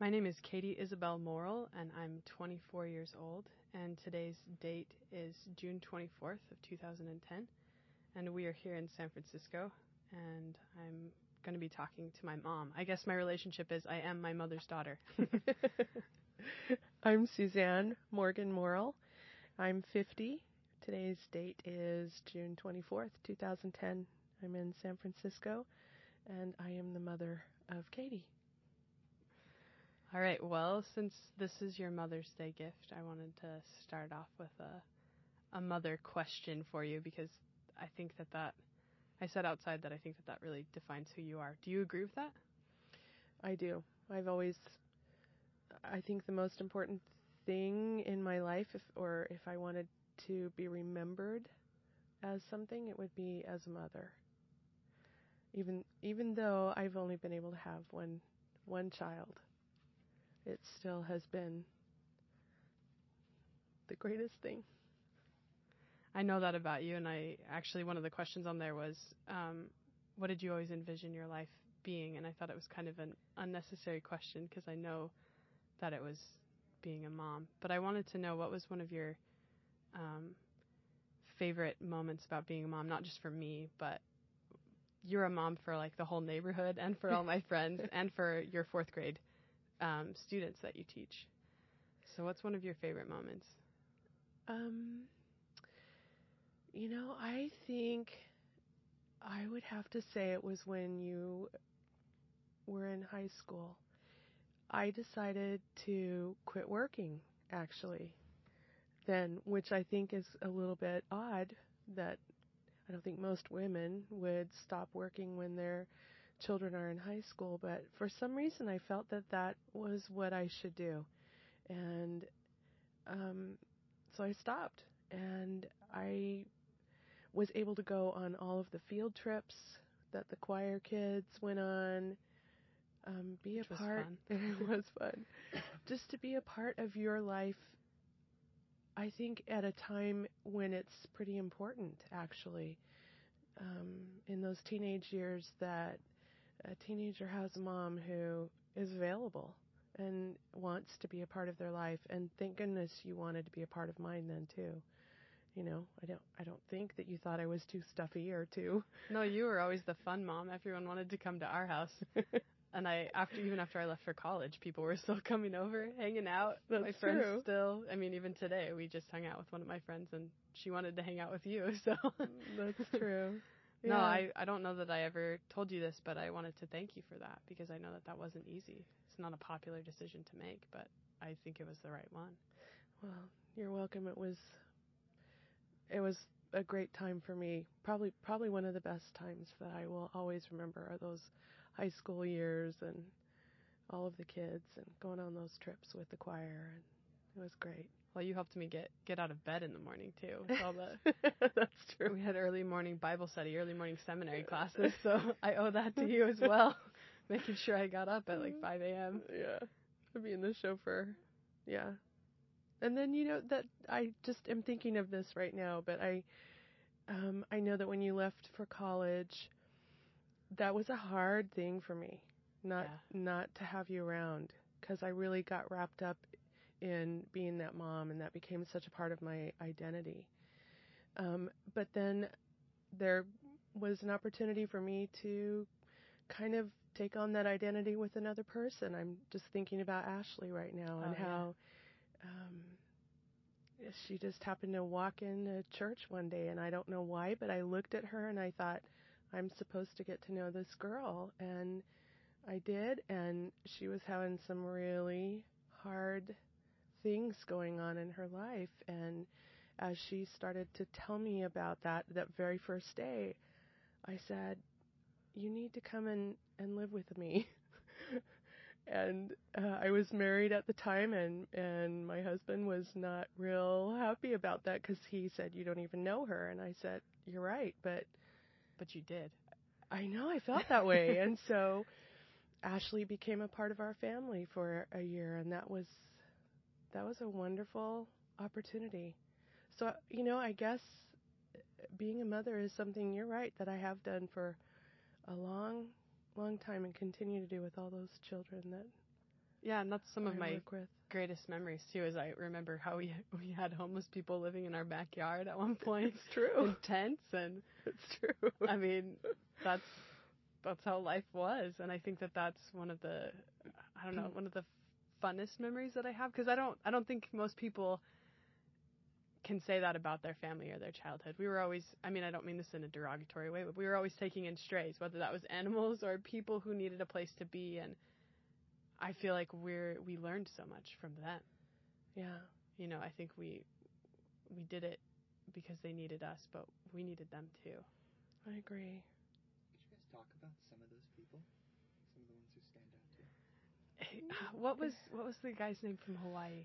My name is Katie Isabel Morrill, and I'm 24 years old, and today's date is June 24th of 2010, and we are here in San Francisco, and I'm going to be talking to my mom. I guess my relationship is I am my mother's daughter. I'm Suzanne Morgan Morrill. I'm 50. Today's date is June 24th, 2010. I'm in San Francisco, and I am the mother of Katie. All right, well, since this is your Mother's Day gift, I wanted to start off with a mother question for you, because I think that I said outside that I think that really defines who you are. Do you agree with that? I do. I think the most important thing in my life, if I wanted to be remembered as something, it would be as a mother. Even though I've only been able to have one child, it still has been the greatest thing. I know that about you, and one of the questions on there was, what did you always envision your life being? And I thought it was kind of an unnecessary question, because I know that it was being a mom. But I wanted to know, what was one of your favorite moments about being a mom, not just for me, but you're a mom for like the whole neighborhood and for all my friends and for your fourth grade students that you teach. So what's one of your favorite moments? I think I would have to say it was when you were in high school. I decided to quit working, actually, then, which I think is a little bit odd, that I don't think most women would stop working when their children are in high school, but for some reason I felt that was what I should do. And so I stopped, and I was able to go on all of the field trips that the choir kids went on, be a part. It was fun. Just to be a part of your life, I think at a time when it's pretty important, actually. In those teenage years, that a teenager has a mom who is available and wants to be a part of their life. And thank goodness you wanted to be a part of mine then too. I don't think that you thought I was too stuffy or too. No, you were always the fun mom. Everyone wanted to come to our house. And even after I left for college, people were still coming over, hanging out. That's my friends true. still. Even today, we just hung out with one of my friends, and she wanted to hang out with you. So that's true. Yeah. No, I don't know that I ever told you this, but I wanted to thank you for that, because I know that wasn't easy. It's not a popular decision to make, but I think it was the right one. Well, you're welcome. It was a great time for me. Probably one of the best times that I will always remember are those high school years and all of the kids and going on those trips with the choir, and it was great. Well, you helped me get out of bed in the morning too. With all the That's true. We had early morning Bible study, early morning seminary classes, so I owe that to you as well, making sure I got up at like 5 a.m. Yeah, being the chauffeur. Yeah. And then, that I just am thinking of this right now, but I know that when you left for college, that was a hard thing for me, not to have you around, because I really got wrapped up in being that mom, and that became such a part of my identity. But then there was an opportunity for me to kind of take on that identity with another person. I'm just thinking about Ashley right now, and how she just happened to walk into church one day, and I don't know why, but I looked at her and I thought, I'm supposed to get to know this girl, and I did, and she was having some really hard things going on in her life, and as she started to tell me about that very first day, I said, you need to come and live with me. And I was married at the time, and my husband was not real happy about that, because he said, you don't even know her. And I said, you're right, but you did. I know, I felt that way. And so Ashley became a part of our family for a year, and that was a wonderful opportunity. So, I guess being a mother is something, you're right, that I have done for a long time and continue to do with all those children that Yeah, and that's some of my work with. greatest memories too. Is I remember how we had homeless people living in our backyard at one point. It's true. In tents, and It's true. I mean, that's how life was, and I think that that's one of the funnest memories that I have, because I don't think most people can say that about their family or their childhood. We were always, I mean, I don't mean this in a derogatory way, but we were always taking in strays, whether that was animals or people who needed a place to be, and I feel like we learned so much from them. Yeah. You know, I think we did it because they needed us, but we needed them too. I agree. Could you guys talk about some of those people? Some of the ones who stand out to you? What was the guy's name from Hawaii?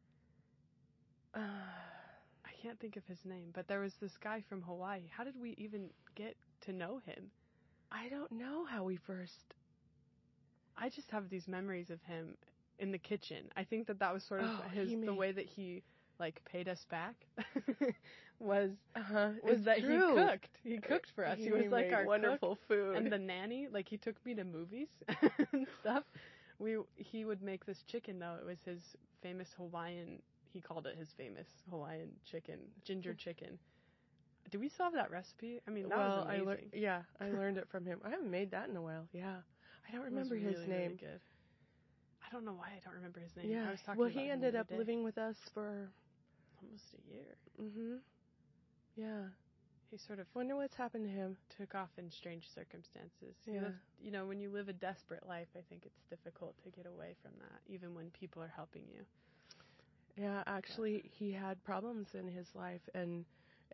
I can't think of his name, but there was this guy from Hawaii. How did we even get to know him? I don't know how we first. I just have these memories of him in the kitchen. I think that was sort of the way that he like paid us back was that true. he cooked. He cooked for us. He was like our wonderful cook food. and the nanny. Like, he took me to movies and stuff. He would make this chicken, though. It was his famous Hawaiian. He called it his famous Hawaiian chicken, ginger chicken. Do we still have that recipe? I mean, that was amazing. I learned it from him. I haven't made that in a while. Yeah. I don't remember his name. Really good. I don't know why I don't remember his name. Yeah. I was talking about he him ended the up other day. living with us for Almost a year. Mhm. Yeah. He sort of Wonder what's happened to him. took off in strange circumstances. Yeah. You know, when you live a desperate life, I think it's difficult to get away from that, even when people are helping you. Yeah, actually, he had problems in his life, and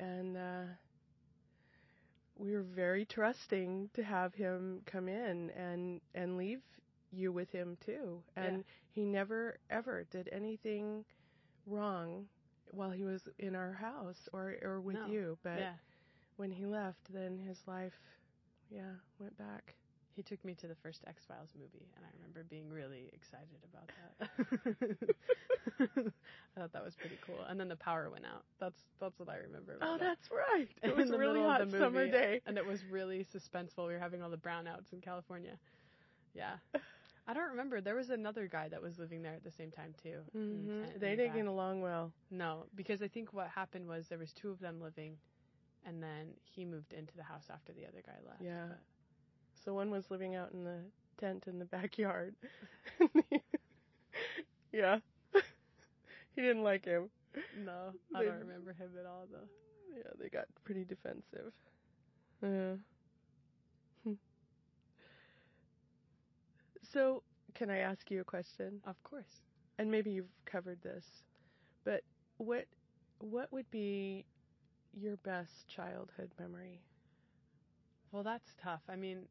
we were very trusting to have him come in and leave you with him too. And he never ever did anything wrong while he was in our house or with you. But when he left, then his life, went back. He took me to the first X-Files movie, and I remember being really excited about that. I thought that was pretty cool. And then the power went out. That's what I remember about that. That's right. It was a really hot summer day. And it was really suspenseful. We were having all the brownouts in California. Yeah. I don't remember. There was another guy that was living there at the same time, too. Mm-hmm. They didn't get along well. No, because I think what happened was there was two of them living, and then he moved into the house after the other guy left. Yeah. So one was living out in the tent in the backyard. Yeah. He didn't like him. No, I don't remember him at all, though. Yeah, they got pretty defensive. Yeah. So, can I ask you a question? Of course. And maybe you've covered this, but what would be your best childhood memory? Well, that's tough. I mean,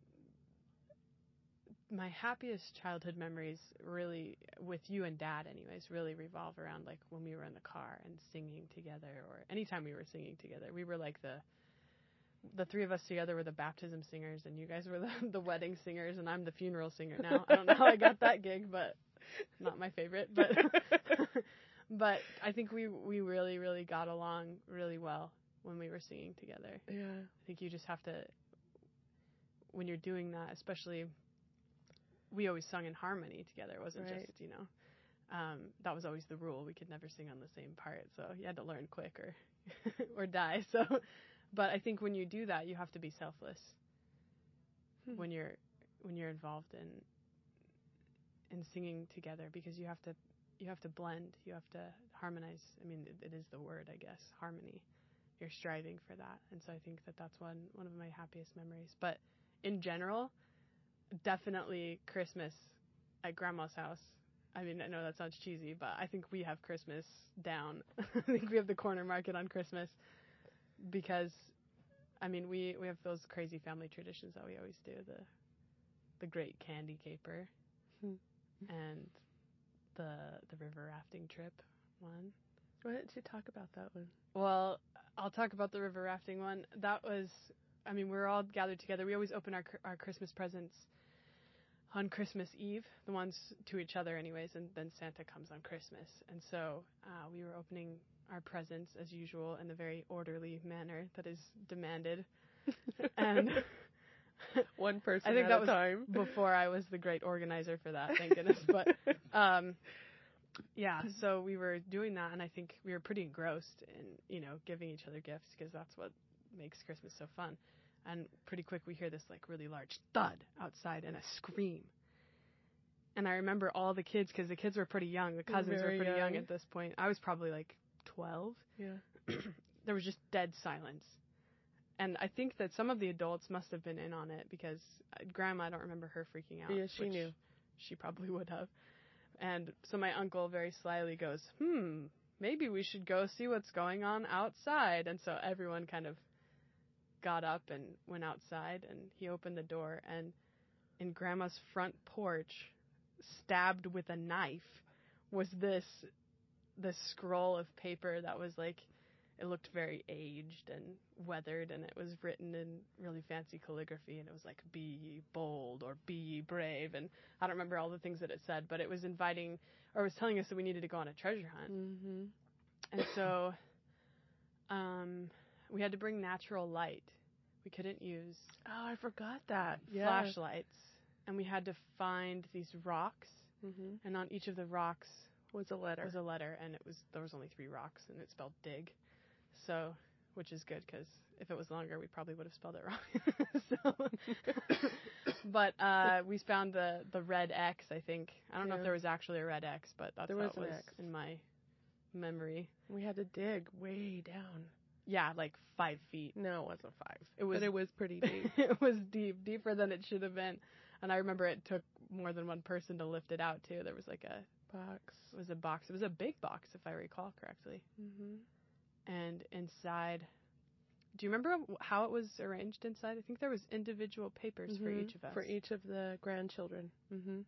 my happiest childhood memories really, with you and Dad anyways, really revolve around like when we were in the car and singing together, or anytime we were singing together. We were like the three of us together were the baptism singers, and you guys were the wedding singers, and I'm the funeral singer now. I don't know how I got that gig, but not my favorite. But but I think we really, really got along really well when we were singing together. Yeah. I think you just have to, when you're doing that, especially, we always sung in harmony together. It wasn't just, that was always the rule. We could never sing on the same part, so you had to learn quick or die. So, but I think when you do that, you have to be selfless when you're involved in singing together, because you have to blend, you have to harmonize. I mean, it is the word, I guess, harmony. You're striving for that, and so I think that's one of my happiest memories. But in general, definitely Christmas at Grandma's house. I mean, I know that sounds cheesy, but I think we have Christmas down. I think we have the corner market on Christmas, because, I mean, we have those crazy family traditions that we always do. The great candy caper and the river rafting trip one. Why don't you talk about that one? Well, I'll talk about the river rafting one. That was, I mean, we're all gathered together. We always open our Christmas presents on Christmas Eve, the ones to each other anyways, and then Santa comes on Christmas. And so we were opening our presents as usual in a very orderly manner that is demanded. And One person I think at that a was time. before I was the great organizer for that, thank goodness. But yeah, so we were doing that, and I think we were pretty engrossed in, giving each other gifts, because that's what makes Christmas so fun. And pretty quick we hear this like really large thud outside and a scream. And I remember all the kids, because the kids were pretty young. The cousins were pretty young at this point. I was probably like 12. Yeah. There was just dead silence. And I think that some of the adults must have been in on it, because Grandma, I don't remember her freaking out. Yeah, she knew. She probably would have. And so my uncle very slyly goes, maybe we should go see what's going on outside. And so everyone kind of got up and went outside, and he opened the door, and in Grandma's front porch, stabbed with a knife, was this scroll of paper that was like, it looked very aged and weathered, and it was written in really fancy calligraphy, and it was like, be ye bold, or be ye brave, and I don't remember all the things that it said, but it was inviting, or it was telling us that we needed to go on a treasure hunt. Mm-hmm. And so we had to bring natural light. We couldn't use I forgot that. Yeah. flashlights, and we had to find these rocks, and on each of the rocks Was a letter. and there was only 3 rocks, and it spelled dig. So, which is good, because if it was longer, we probably would have spelled it wrong. But we found the red X, I think. I don't know if there was actually a red X, but that's how it was in my memory. We had to dig way down. Yeah, like 5 feet. No, it wasn't 5. But it was pretty deep. It was deep, deeper than it should have been. And I remember it took more than one person to lift it out, too. There was like a box. It was a box. It was a big box, if I recall correctly. Mm-hmm. And inside, do you remember how it was arranged inside? I think there was individual papers for each of us. For each of the grandchildren. Mm-hmm.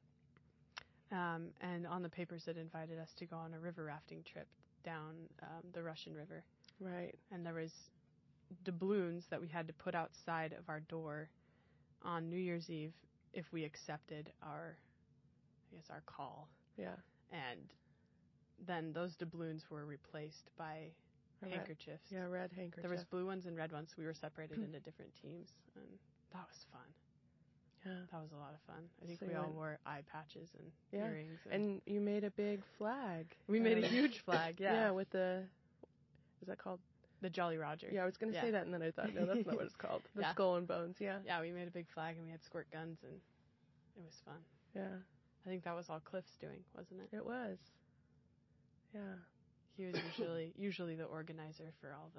And on the papers it invited us to go on a river rafting trip down the Russian River. Right. And there was doubloons that we had to put outside of our door on New Year's Eve if we accepted our call. Yeah. And then those doubloons were replaced by handkerchiefs. Yeah, red handkerchiefs. There was blue ones and red ones. We were separated into different teams, and that was fun. Yeah. That was a lot of fun. I think So we all wore eye patches and earrings. And you made a big flag. We made a huge flag, yeah. Yeah, with is that called? The Jolly Roger. Yeah, I was going to say that, and then I thought, no, that's not what it's called. The Skull and Bones, yeah. Yeah, we made a big flag, and we had squirt guns, and it was fun. Yeah. I think that was all Cliff's doing, wasn't it? It was. Yeah. He was usually the organizer for all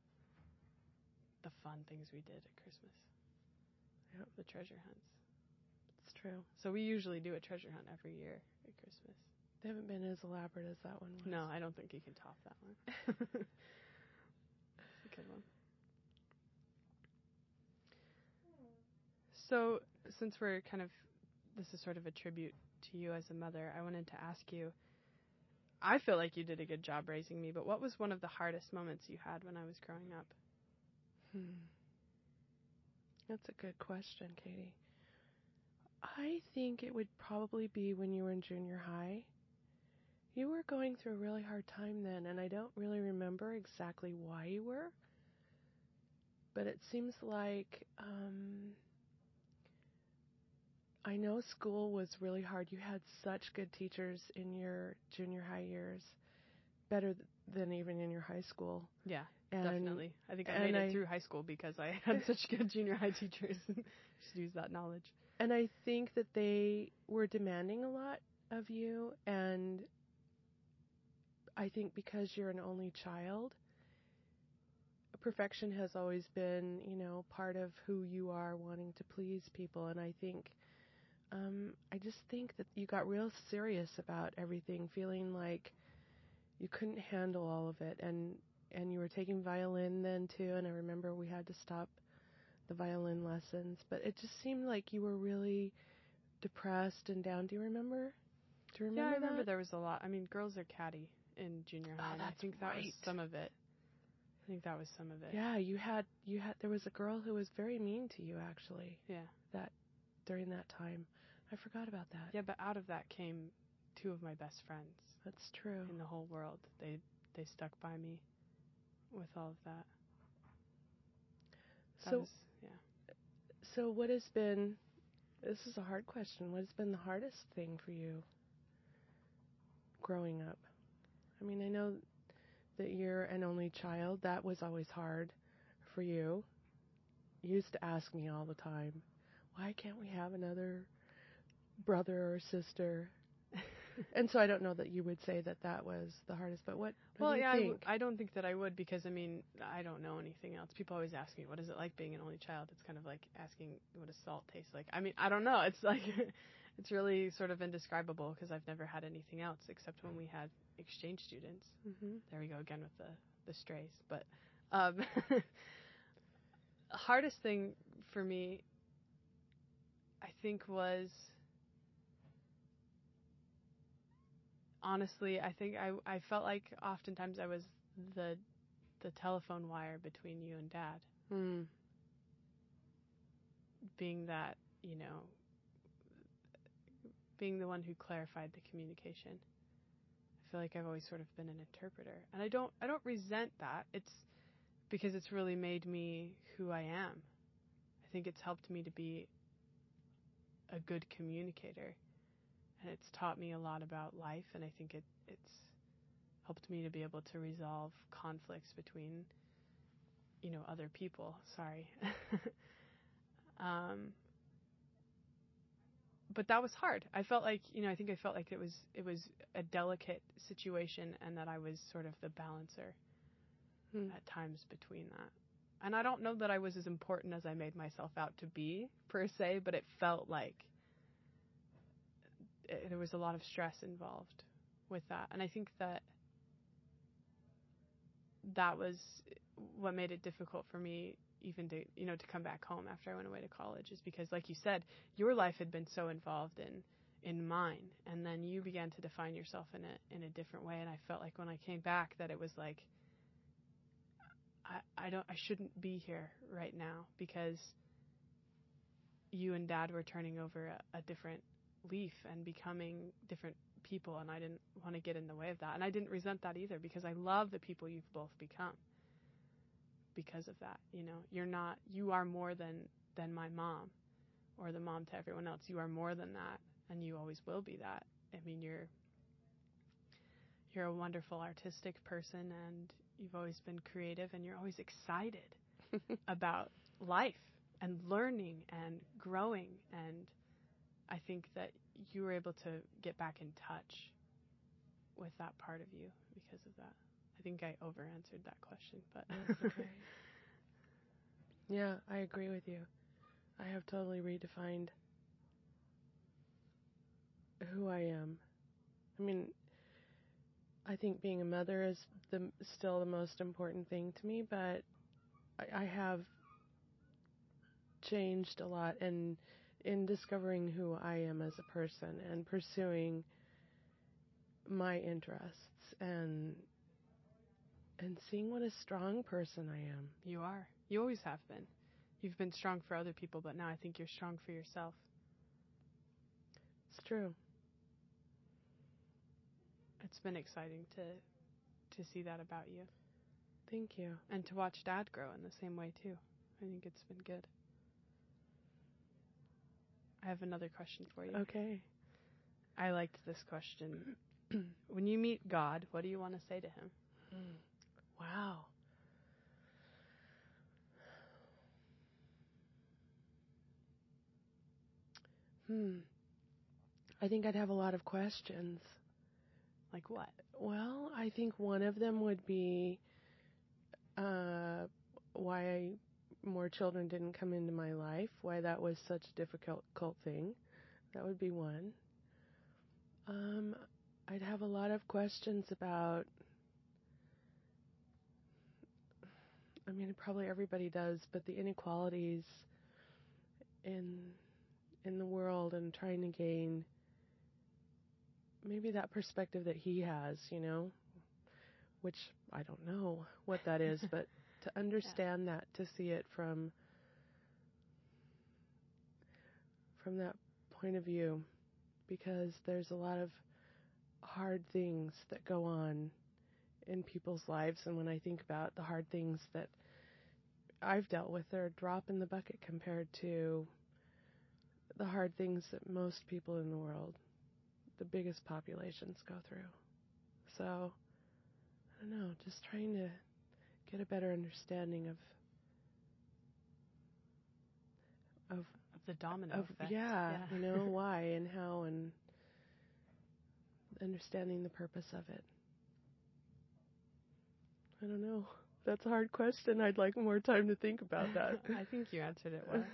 the fun things we did at Christmas. Yep. The treasure hunts. It's true. So we usually do a treasure hunt every year at Christmas. They haven't been as elaborate as that one was. No, I don't think you can top that one. It's a good one. So, since this is sort of a tribute to you as a mother, I wanted to ask you, I feel like you did a good job raising me, but what was one of the hardest moments you had when I was growing up? That's a good question, Katie. I think it would probably be when you were in junior high. You were going through a really hard time then, and I don't really remember exactly why you were, but it seems like I know school was really hard. You had such good teachers in your junior high years, better than even in your high school. Yeah, definitely. I think I made it through high school because I had such good junior high teachers. Just use that knowledge. And I think that they were demanding a lot of you, and I think because you're an only child, perfection has always been, part of who you are, wanting to please people. And I think, I just think that you got real serious about everything, feeling like you couldn't handle all of it. And you were taking violin then too, and I remember we had to stop the violin lessons. But it just seemed like you were really depressed and down. Do you remember? Yeah, I remember there was a lot. I mean, girls are catty in junior high. Oh, I think that was some of it. Yeah, you had there was a girl who was very mean to you, actually. Yeah. During that time. I forgot about that. Yeah, but out of that came 2 of my best friends. That's true. In the whole world. They stuck by me with all of that. So this is a hard question, what has been the hardest thing for you growing up? I mean, I know that you're an only child. That was always hard for you. You used to ask me all the time, why can't we have another brother or sister? And so I don't know that you would say that was the hardest, but what do you think? I don't think that I would, because, I mean, I don't know anything else. People always ask me, what is it like being an only child? It's kind of like asking what does salt taste like. I mean, I don't know. It's like, it's really sort of indescribable, because I've never had anything else except when we had exchange students. Mm-hmm. There we go again with the strays. But hardest thing for me, I think, was, honestly, I think I felt like oftentimes I was the telephone wire between you and Dad. Mm. Being that, being the one who clarified the communication. I feel like I've always sort of been an interpreter. And I don't resent that. It's because it's really made me who I am. I think it's helped me to be a good communicator. And it's taught me a lot about life, and I think it's helped me to be able to resolve conflicts between, other people. Sorry. But that was hard. I felt like, I think I felt like it was a delicate situation, and that I was sort of the balancer at times between that. And I don't know that I was as important as I made myself out to be, per se, but it felt like there was a lot of stress involved with that. And I think that was what made it difficult for me even to, to come back home after I went away to college, is because, like you said, your life had been so involved in mine, and then you began to define yourself in a different way. And I felt like when I came back that it was like, I shouldn't be here right now, because you and Dad were turning over a different leaf and becoming different people, and I didn't want to get in the way of that. And I didn't resent that either, because I love the people you've both become because of that. You are more than my mom, or the mom to everyone else. You are more than that, and you always will be that. I mean, you're a wonderful artistic person, and you've always been creative, and you're always excited about life and learning and growing. And I think that you were able to get back in touch with that part of you because of that. I think I over-answered that question, but That's okay. Yeah, I agree with you. I have totally redefined who I am. I mean, I think being a mother is still the most important thing to me, but I have changed a lot in discovering who I am as a person and pursuing my interests and seeing what a strong person I am. You are. You always have been. You've been strong for other people, but now I think you're strong for yourself. It's true. It's been exciting to see that about you. Thank you. And to watch Dad grow in the same way, too. I think it's been good. I have another question for you. Okay. I liked this question. When you meet God, what do you want to say to him? Wow. I think I'd have a lot of questions. Like what? Well, I think one of them would be why more children didn't come into my life, why that was such a difficult thing. That would be one. I'd have a lot of questions about, I mean, probably everybody does, but the inequalities in the world, and trying to gain maybe that perspective that he has, which I don't know what that is, but to understand that, to see it from that point of view, because there's a lot of hard things that go on in people's lives. And when I think about the hard things that I've dealt with are a drop in the bucket compared to the hard things that most people in the world, the biggest populations, go through. So, I don't know, just trying to get a better understanding of the domino effect. You know, why and how, and understanding the purpose of it. I don't know. That's a hard question. I'd like more time to think about that. I think you answered it well.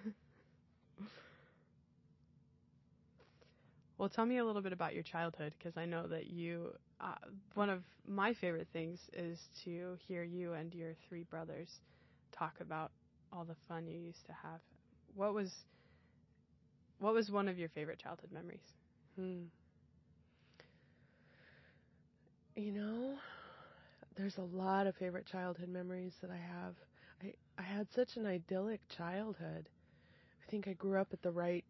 Well, tell me a little bit about your childhood, because I know that you, one of my favorite things is to hear you and your three brothers talk about all the fun you used to have. What was one of your favorite childhood memories? You know, there's a lot of favorite childhood memories that I have. I had such an idyllic childhood. I think I grew up at the right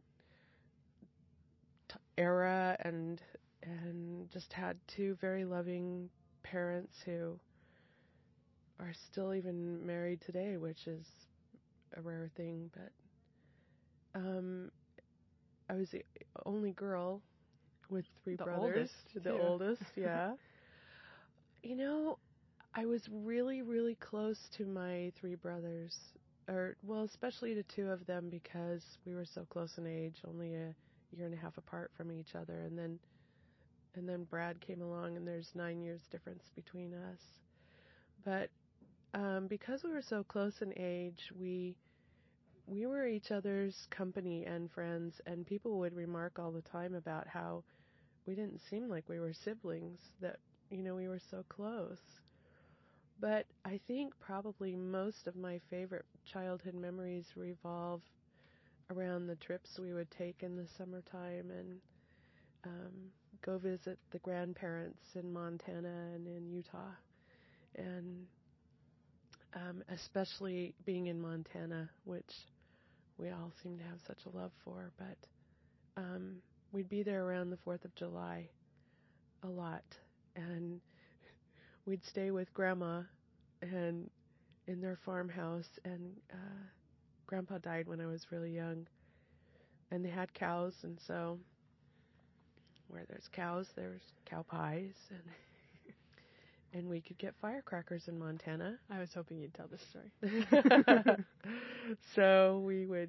era and just had two very loving parents who are still even married today, which is a rare thing. But I was the only girl with three brothers. The oldest, yeah. You know, I was really, really close to my three brothers, especially to two of them, because we were so close in age, only a year and a half apart from each other, and then Brad came along, and there's 9 years difference between us. But because we were so close in age, we were each other's company and friends, and people would remark all the time about how we didn't seem like we were siblings, that, you know, we were so close. But I think probably most of my favorite childhood memories revolve around the trips we would take in the summertime and go visit the grandparents in Montana and in Utah. And especially being in Montana, which we all seem to have such a love for. But we'd be there around the 4th of July a lot. And we'd stay with Grandma and in their farmhouse. And Grandpa died when I was really young. And they had cows, and so where there's cows, there's cow pies, and we could get firecrackers in Montana. I was hoping you'd tell this story. So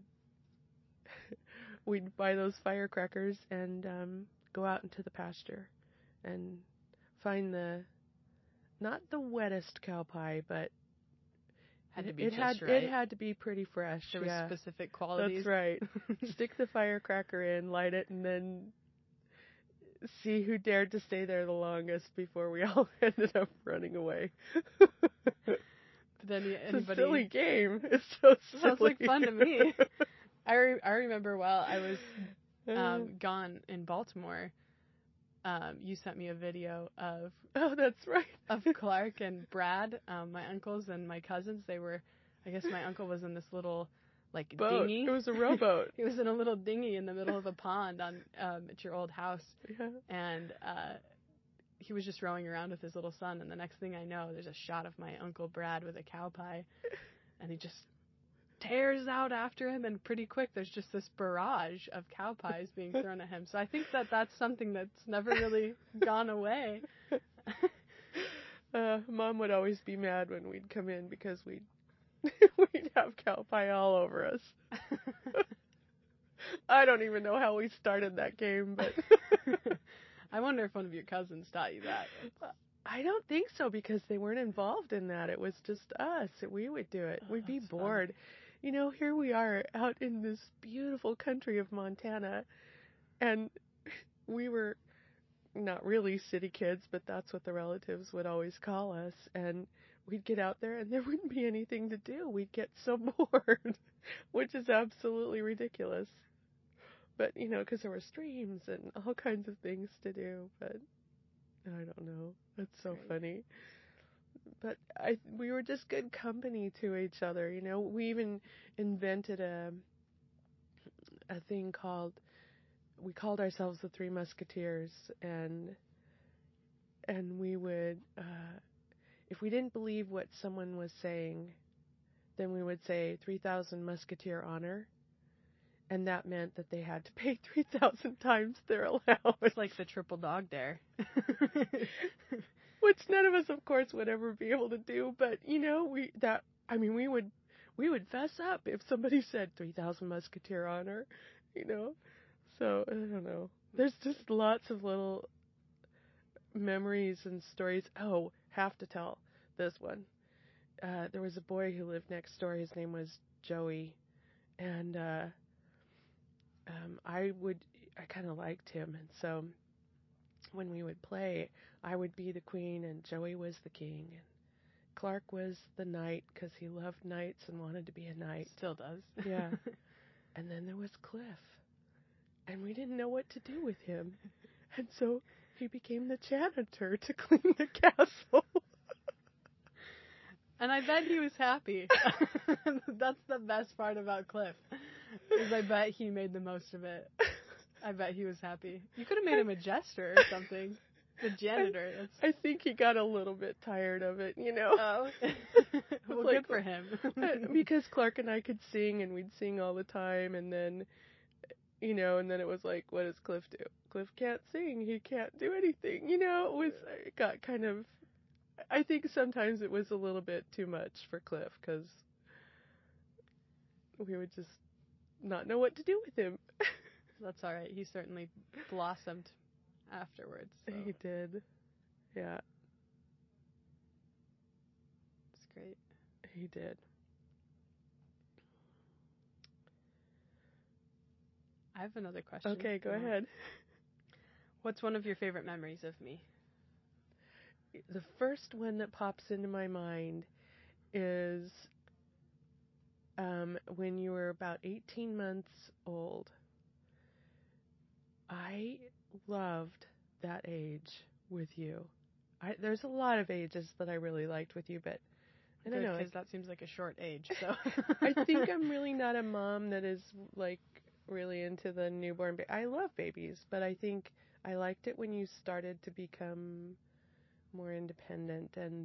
we'd buy those firecrackers and go out into the pasture and find not the wettest cow pie, but it had to be pretty fresh. There were specific qualities. That's right. Stick the firecracker in, light it, and then see who dared to stay there the longest before we all ended up running away. Did anybody? It's a silly game. It's so silly. Sounds like fun to me. I remember while I was gone in Baltimore, you sent me a video of. Oh, that's right. Of Clark and Brad, my uncles and my cousins. I guess my uncle was in this little boat. Dinghy. It was a rowboat. He was in a little dinghy in the middle of a pond at your old house. Yeah. And he was just rowing around with his little son, and the next thing I know, there's a shot of my Uncle Brad with a cow pie, and he just tears out after him, and pretty quick there's just this barrage of cow pies being thrown at him. So I think that's something that's never really gone away. Mom would always be mad when we'd come in because we'd have cow pie all over us. I don't even know how we started that game, but I wonder if one of your cousins taught you that. I don't think so, because they weren't involved in that. It was just us. We would do it. We'd be bored. Fun. You know, here we are out in this beautiful country of Montana, and we were not really city kids, but that's what the relatives would always call us. And we'd get out there and there wouldn't be anything to do. We'd get so bored, which is absolutely ridiculous. But, you know, because there were streams and all kinds of things to do. But I don't know. That's so funny. But we were just good company to each other. You know, we even invented a thing we called ourselves the Three Musketeers, and we would, if we didn't believe what someone was saying, then we would say 3,000 musketeer honor, and that meant that they had to pay 3,000 times their allowance. It's like the triple dog dare. Which none of us, of course, would ever be able to do, but, we would fess up if somebody said 3,000 musketeer honor, So, I don't know. There's just lots of little memories and stories. Oh, have to tell this one. There was a boy who lived next door. His name was Joey, and I kind of liked him, and so when we would play, I would be the queen, and Joey was the king, and Clark was the knight because he loved knights and wanted to be a knight. Still does. Yeah. And then there was Cliff, and we didn't know what to do with him, and so he became the janitor to clean the castle. And I bet he was happy. That's the best part about Cliff, is I bet he made the most of it. I bet he was happy. You could have made him a jester or something. The janitor. I think he got a little bit tired of it, Oh. Well, like, good for him. Because Clark and I could sing, and we'd sing all the time, and then, and then it was like, what does Cliff do? Cliff can't sing. He can't do anything. It got kind of, I think sometimes it was a little bit too much for Cliff, because we would just not know what to do with him. That's all right. He certainly blossomed afterwards. So. He did. Yeah. It's great. He did. I have another question. Okay, go ahead. What's one of your favorite memories of me? The first one that pops into my mind is when you were about 18 months old. I loved that age with you. There's a lot of ages that I really liked with you, but I don't know. Because that seems like a short age. So I think I'm really not a mom that is like really into the newborn baby. I love babies, but I think I liked it when you started to become more independent and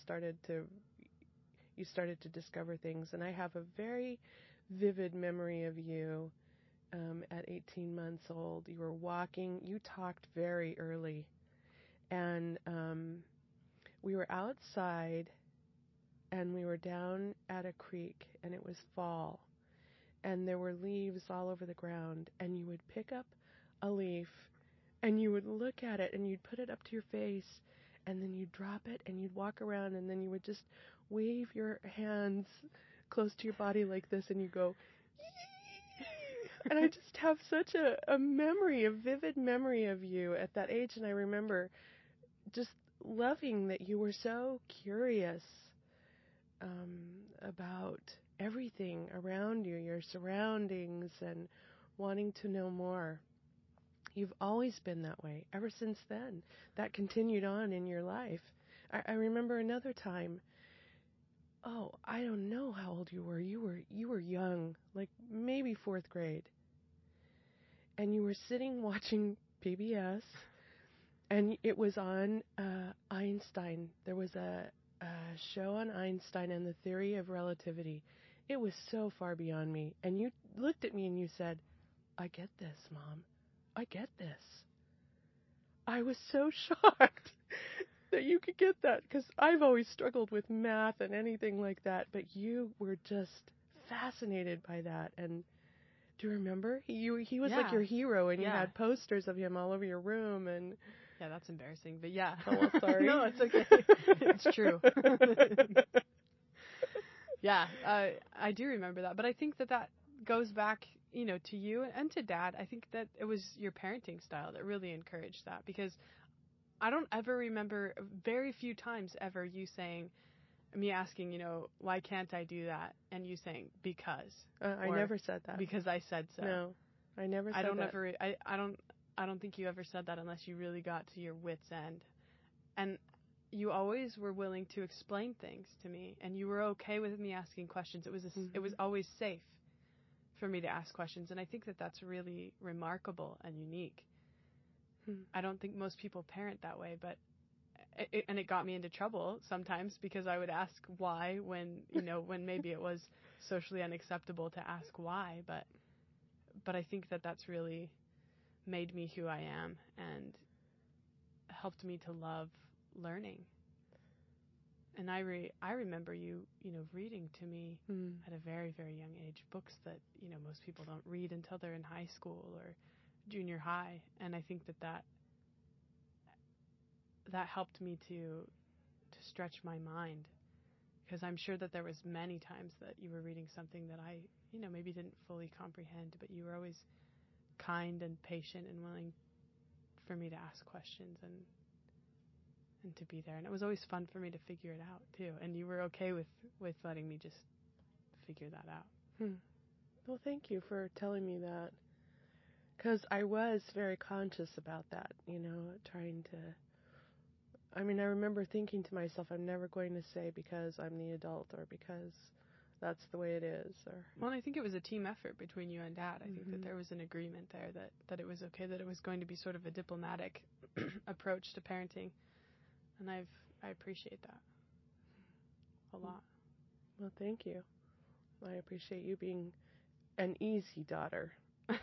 you started to discover things. And I have a very vivid memory of you at 18 months old. You were walking, you talked very early, and we were outside, and we were down at a creek, and it was fall, and there were leaves all over the ground, and you would pick up a leaf, and you would look at it, and you'd put it up to your face, and then you'd drop it, and you'd walk around, and then you would just wave your hands close to your body like this, and you go, and I just have such a memory, a vivid memory of you at that age, and I remember just loving that you were so curious about everything around you, your surroundings, and wanting to know more. You've always been that way, ever since then. That continued on in your life. I remember another time, I don't know how old you were. You were young, like maybe 4th grade. And you were sitting watching PBS, and it was on Einstein. There was a show on Einstein and the theory of relativity. It was so far beyond me. And you looked at me and you said, I get this, Mom. I get this. I was so shocked that you could get that, because I've always struggled with math and anything like that, but you were just fascinated by that. And do you remember? He was like your hero, and you had posters of him all over your room. And yeah, that's embarrassing, but yeah. Oh, well, sorry. No, it's okay. It's true. Yeah, I do remember that, but I think that goes back, to you and to Dad. I think that it was your parenting style that really encouraged that, because I don't ever remember, very few times ever, me asking, why can't I do that? And you saying, because. I never said that. Because I said so. No, I never said that. I don't think you ever said that unless you really got to your wit's end. And you always were willing to explain things to me, and you were okay with me asking questions. It was always safe for me to ask questions, and I think that that's really remarkable and unique. I don't think most people parent that way, but and it got me into trouble sometimes because I would ask why when, when maybe it was socially unacceptable to ask why. But I think that that's really made me who I am and helped me to love learning. And I remember you, reading to me at a very, very young age, books that, most people don't read until they're in high school or junior high. And I think that helped me to stretch my mind, because I'm sure that there was many times that you were reading something that I, maybe didn't fully comprehend, but you were always kind and patient and willing for me to ask questions and to be there. And it was always fun for me to figure it out too. And you were okay with letting me just figure that out. Well, thank you for telling me that, because I was very conscious about that, trying to, I remember thinking to myself, I'm never going to say because I'm the adult or because that's the way it is. Well, I think it was a team effort between you and Dad. I think that there was an agreement there that it was okay, that it was going to be sort of a diplomatic approach to parenting. And I appreciate that a lot. Well, thank you. I appreciate you being an easy daughter.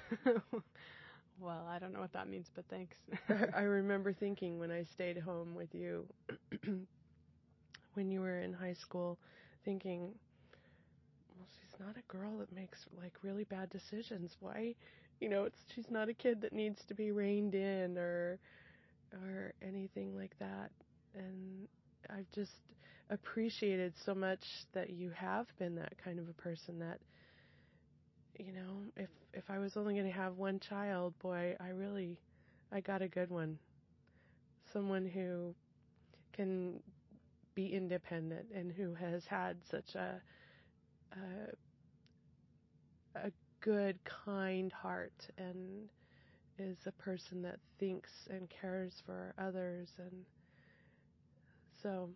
Well, I don't know what that means, but thanks. I remember thinking when I stayed home with you when you were in high school, thinking, well, she's not a girl that makes really bad decisions. Why? She's not a kid that needs to be reined in or anything like that. And I've just appreciated so much that you have been that kind of a person that, if I was only going to have one child, boy, I got a good one. Someone who can be independent and who has had such a good, kind heart and is a person that thinks and cares for others. And so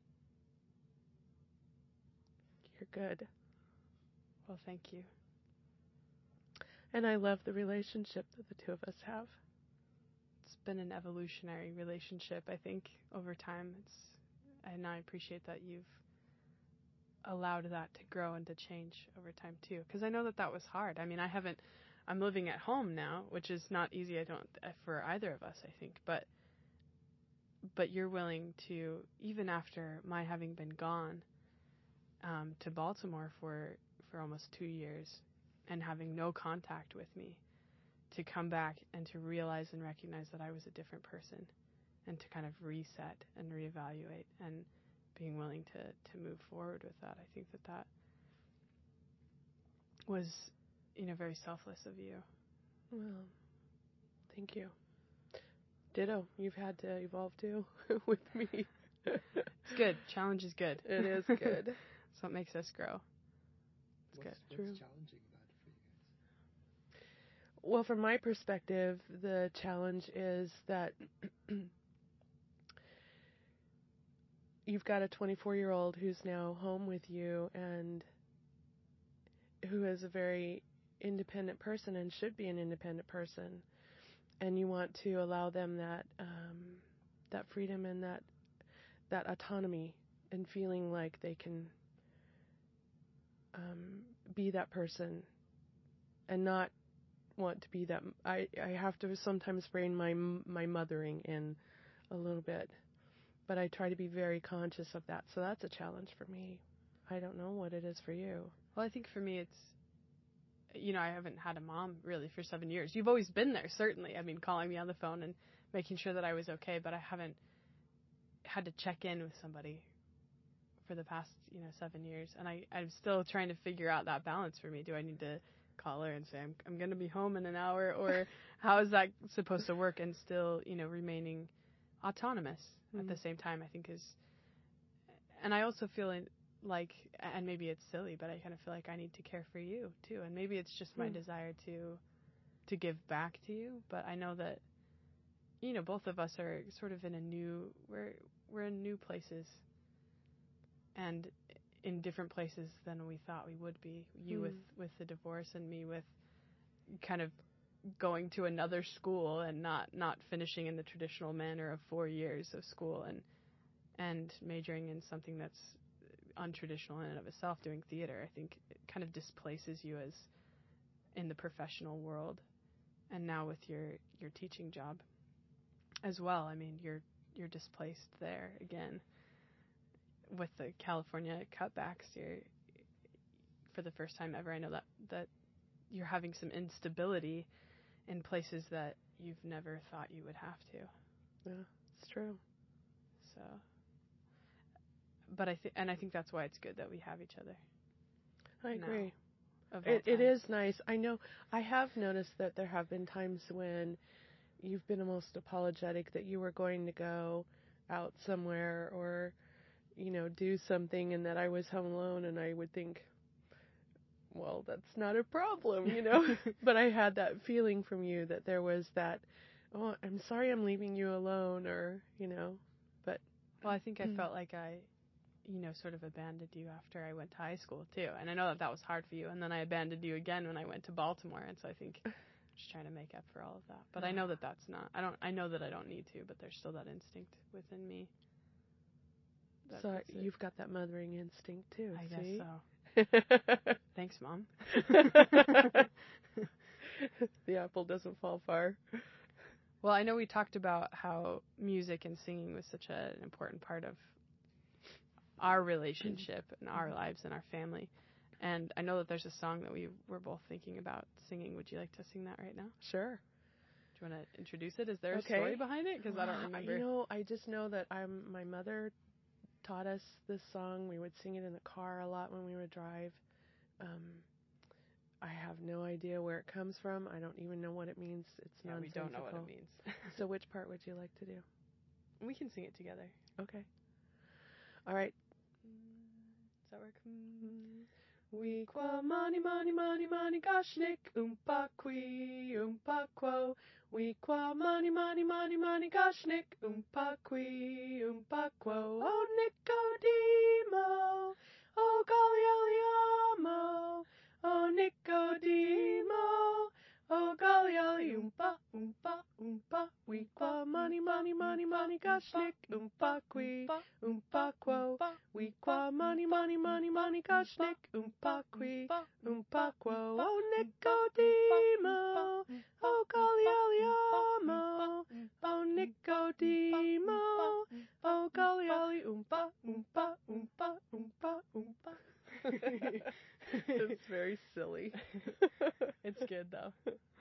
you're good. Well, thank you. And I love the relationship that the two of us have. It's been an evolutionary relationship, I think, over time. And I appreciate that you've allowed that to grow and to change over time too. Because I know that was hard. I'm living at home now, which is not easy, for either of us, I think. But you're willing to, even after my having been gone to Baltimore for almost 2 years and having no contact with me, to come back and to realize and recognize that I was a different person and to kind of reset and reevaluate and being willing to move forward with that. I think that was, very selfless of you. Well, thank you. Ditto. You've had to evolve too with me. It's good. Challenge is good. It is good. That's what makes us grow. It's good. What's challenging about it for you guys? Well, from my perspective, the challenge is that you've got a 24-year-old who's now home with you and who is a very independent person and should be an independent person. And you want to allow them that freedom and that autonomy and feeling like they can be that person and not want to be that. I have to sometimes rein my mothering in a little bit, but I try to be very conscious of that. So that's a challenge for me. I don't know what it is for you. Well, I think for me it's, I haven't had a mom really for 7 years. You've always been there, certainly. Calling me on the phone and making sure that I was okay, but I haven't had to check in with somebody for the past, 7 years. And I'm still trying to figure out that balance for me. Do I need to call her and say, I'm going to be home in an hour, or how is that supposed to work, and still, remaining autonomous at the same time, I think is, and I also feel like, and maybe it's silly, but I kind of feel like I need to care for you too. And maybe it's just my desire to give back to you. But I know that, both of us are sort of in we're in new places and in different places than we thought we would be. You with the divorce, and me with kind of going to another school and not finishing in the traditional manner of 4 years of school. and majoring in something that's untraditional in and of itself, doing theater, I think it kind of displaces you as in the professional world. And now with your teaching job as well, I mean, you're displaced there again. With the California cutbacks, you're, for the first time ever, I know that you're having some instability in places that you've never thought you would have to. Yeah, it's true. So, but I think that's why it's good that we have each other. I agree. It is nice. I know I have noticed that there have been times when you've been almost apologetic that you were going to go out somewhere or, do something, and that I was home alone, and I would think, well, that's not a problem, But I had that feeling from you that there was that, oh, I'm sorry I'm leaving you alone, or, but. Well, I think I felt like I, sort of abandoned you after I went to high school, too. And I know that was hard for you. And then I abandoned you again when I went to Baltimore. And so I think I'm just trying to make up for all of that. But I know that that's not, I know that I don't need to, but there's still that instinct within me. So you've got that mothering instinct, too. I see? guess so. Thanks, Mom. The apple doesn't fall far. Well, I know we talked about how music and singing was such an important part of our relationship and our lives and our family. And I know that there's a song that we were both thinking about singing. Would you like to sing that right now? Sure. Do you want to introduce it? Is there a story behind it? Because I don't remember. I just know that my mother taught us this song. We would sing it in the car a lot when we would drive. I have no idea where it comes from. I don't even know what it means. It's nonsensical. We don't know what it means. So which part would you like to do? We can sing it together. Okay. All right. Does that work? We qua mani mani mani mani goshnik qui quo. We qua mani mani mani mani goshnik qui quo. Oh Nicodemo, oh Galialiamo, oh Nicodemo, oh Galiali we qua mani mani mani mani goshnik qui quo. We qua mani mani mani mani goshnik qui quo. Oh Nicodemo, oh Galialiamo, oh Nicodemo, oh Galiali It's very silly. It's good though.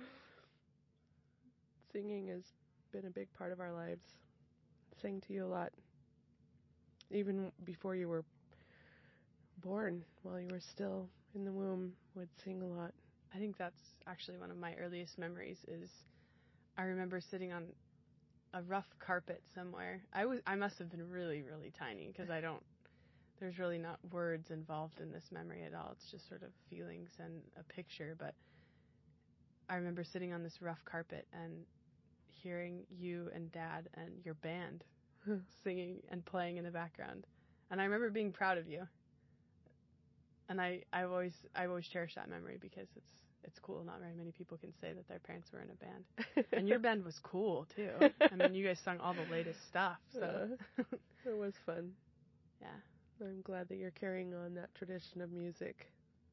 Singing has been a big part of our lives. Sang to you a lot. Even before you were born, while you were still in the womb, would sing a lot. I think that's actually one of my earliest memories is I remember sitting on a rough carpet somewhere. I must have been really, really tiny because there's really not words involved in this memory at all. It's just sort of feelings and a picture. But I remember sitting on this rough carpet and hearing you and Dad and your band singing and playing in the background. And I remember being proud of you. And I always cherish that memory because it's cool. Not very many people can say that their parents were in a band. And your band was cool, too. I mean, you guys sung all the latest stuff. So it was fun. Yeah. I'm glad that you're carrying on that tradition of music.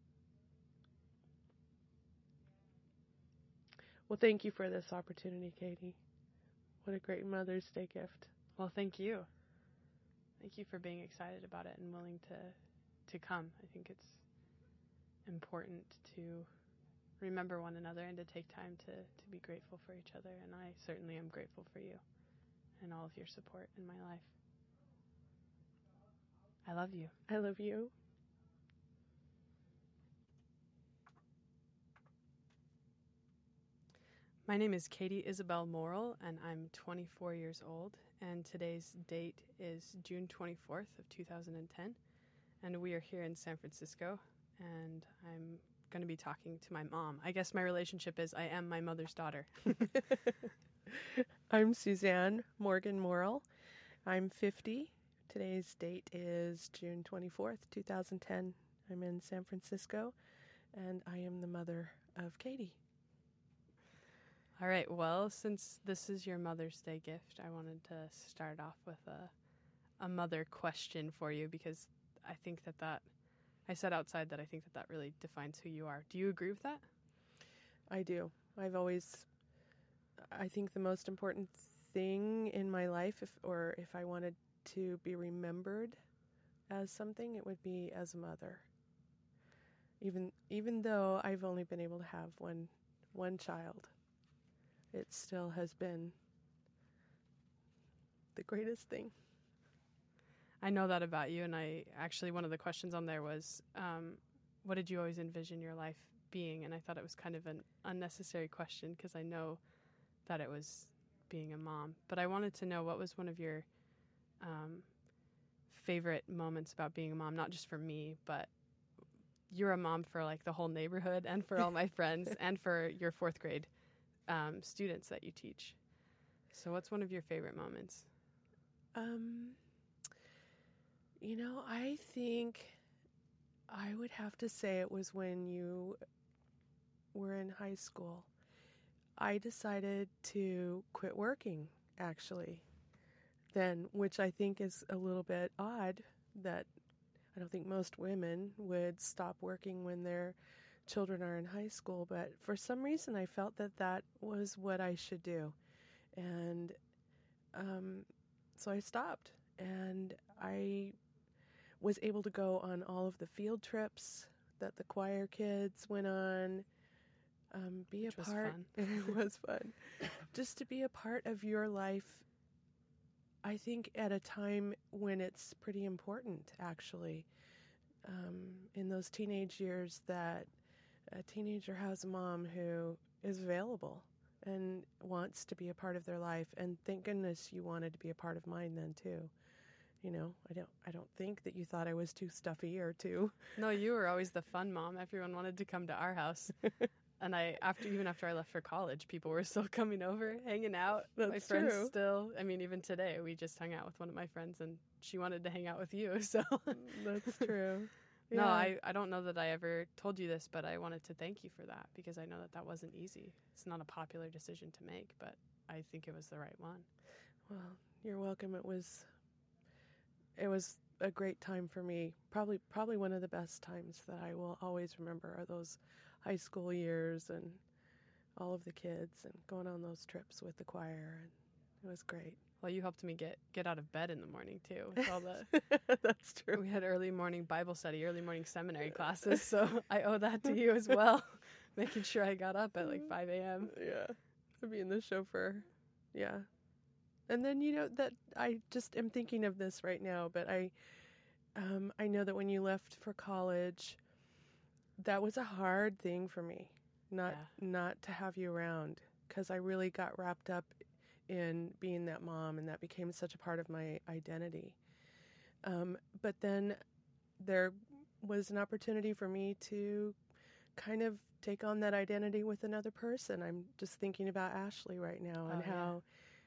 Well, thank you for this opportunity, Katie. What a great Mother's Day gift. Well, thank you. Thank you for being excited about it and willing to come. I think it's important to remember one another and to take time to be grateful for each other. And I certainly am grateful for you and all of your support in my life. I love you. I love you. My name is Katie Isabel Morrill, and I'm 24 years old, and today's date is June 24th of 2010, and we are here in San Francisco, and I'm going to be talking to my mom. I guess my relationship is I am my mother's daughter. I'm Suzanne Morgan Morrill. I'm 50. Today's date is June 24th, 2010. I'm in San Francisco, and I am the mother of Katie. All right, well, since this is your Mother's Day gift, I wanted to start off with a mother question for you, because I think that I said outside that I think that really defines who you are. Do you agree with that? I do. I think the most important thing in my life, if I wanted to be remembered as something, it would be as a mother. Even though I've only been able to have one child, it still has been the greatest thing. I know that about you, and one of the questions on there was, what did you always envision your life being? And I thought it was kind of an unnecessary question, because I know that it was being a mom. But I wanted to know, what was one of your favorite moments about being a mom? Not just for me, but you're a mom for like the whole neighborhood and for all my friends and for your fourth grade students that you teach. So what's one of your favorite moments? I think I would have to say it was when you were in high school. I decided to quit working, actually, then, which I think is a little bit odd, that I don't think most women would stop working when their children are in high school, but for some reason I felt that was what I should do. And so I stopped, and I was able to go on all of the field trips that the choir kids went on, be Which a part. It was fun. Just to be a part of your life, I think at a time when it's pretty important, actually. In those teenage years, that a teenager has a mom who is available and wants to be a part of their life, and thank goodness you wanted to be a part of mine then too. I don't think that you thought I was too stuffy or too. No, you were always the fun mom. Everyone wanted to come to our house. And even after I left for college, people were still coming over, hanging out. That's my friends true. still, even today, we just hung out with one of my friends, and she wanted to hang out with you, so. That's true. No, Yeah. I don't know that I ever told you this, but I wanted to thank you for that, because I know that wasn't easy. It's not a popular decision to make, but I think it was the right one. Well, you're welcome. It was a great time for me. Probably one of the best times that I will always remember are those high school years, and all of the kids, and going on those trips with the choir, and it was great. Well, you helped me get out of bed in the morning too, with all the That's true. We had early morning Bible study, early morning seminary classes, so I owe that to you as well, making sure I got up at like 5 a.m. Yeah, being the chauffeur. Yeah. And then that I just am thinking of this right now, but I know that when you left for college, that was a hard thing for me, not to have you around, because I really got wrapped up in being that mom, and that became such a part of my identity. But then there was an opportunity for me to kind of take on that identity with another person. I'm just thinking about Ashley right now, and how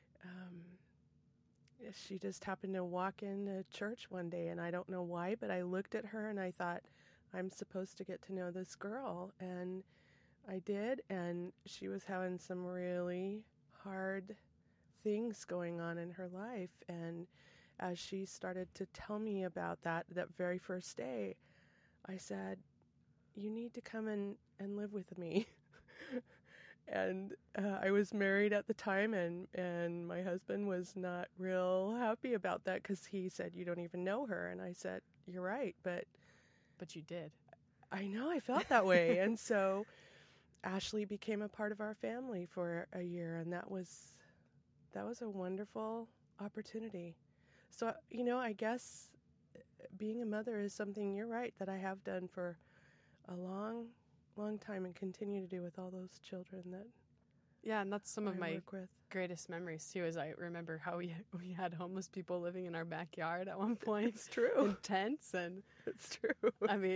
she just happened to walk into church one day, and I don't know why, but I looked at her and I thought, I'm supposed to get to know this girl, and I did, and she was having some really hard things going on in her life, and as she started to tell me about that very first day, I said, you need to come and live with me. And I was married at the time, and my husband was not real happy about that, because he said, you don't even know her. And I said, you're right, but you did. I know, I felt that way. And so Ashley became a part of our family for a year, and that was a wonderful opportunity. So, I guess being a mother is something, you're right, that I have done for a long time, and continue to do with all those children that and that's some of my work with. greatest memories too, is I remember how we had homeless people living in our backyard at one point. It's true. In tents, and It's true.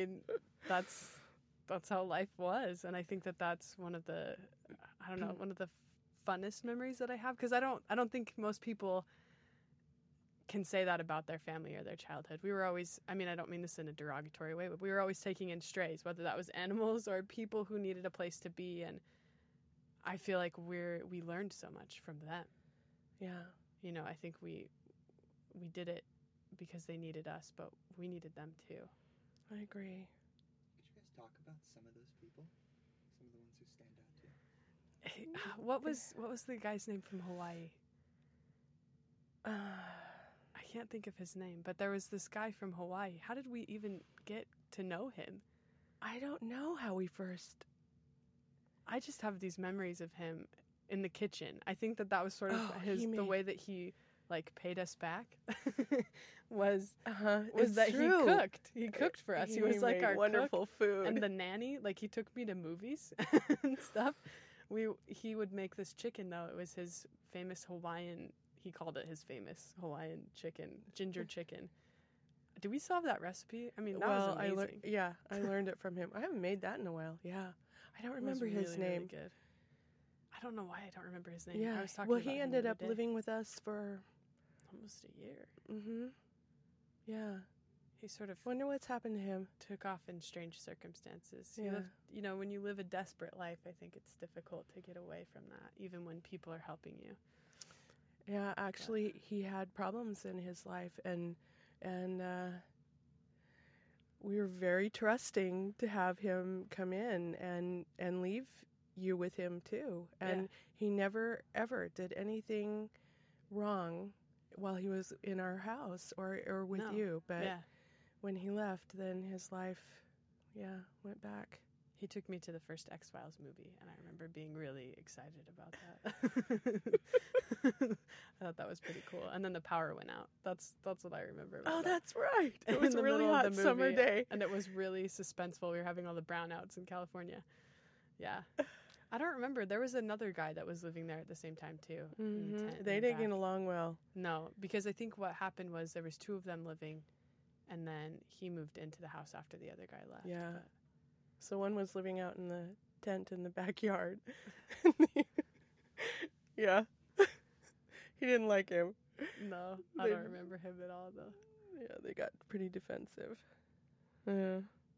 That's how life was, and I think that's one of the one of the funnest memories that I have, because I don't think most people can say that about their family or their childhood. We were always, I don't mean this in a derogatory way, but we were always taking in strays, whether that was animals or people who needed a place to be, and I feel like we learned so much from them. Yeah. I think we did it because they needed us, but we needed them too. I agree. Could you guys talk about some of those people? Some of the ones who stand out to you? What was the guy's name from Hawaii? I can't think of his name, but there was this guy from Hawaii. How did we even get to know him? I don't know how we first. I just have these memories of him in the kitchen. I think that was sort of the way that he like paid us back was that true. he cooked. He cooked for us. He was like our wonderful cook food. and the nanny. Like he took me to movies and stuff. He would make this chicken though. It was his famous Hawaiian. He called it his famous Hawaiian chicken, ginger chicken. Did we still have that recipe? I mean, that was amazing. I learned it from him. I haven't made that in a while. Yeah, I don't remember his name. Really good. I don't know why I don't remember his name. Yeah. I was talking about he him ended the up other day. living with us for Almost a year. Mm-hmm. Yeah. He sort of Wonder what's happened to him. took off in strange circumstances. Yeah. When you live a desperate life, I think it's difficult to get away from that, even when people are helping you. Yeah, actually, he had problems in his life, and we were very trusting to have him come in and leave you with him too. And he never ever did anything wrong while he was in our house or with you. But when he left, then his life, went back. He took me to the first X-Files movie, and I remember being really excited about that. I thought that was pretty cool. And then the power went out. That's what I remember about that. That's right. It was a really hot summer day. And it was really suspenseful. We were having all the brownouts in California. Yeah. I don't remember. There was another guy that was living there at the same time, too. Mm-hmm. They didn't get along well. No, because I think what happened was there was two of them living, and then he moved into the house after the other guy left. Yeah. So one was living out in the tent in the backyard. Yeah. He didn't like him. No, I don't remember him at all, though. Yeah, they got pretty defensive. Yeah.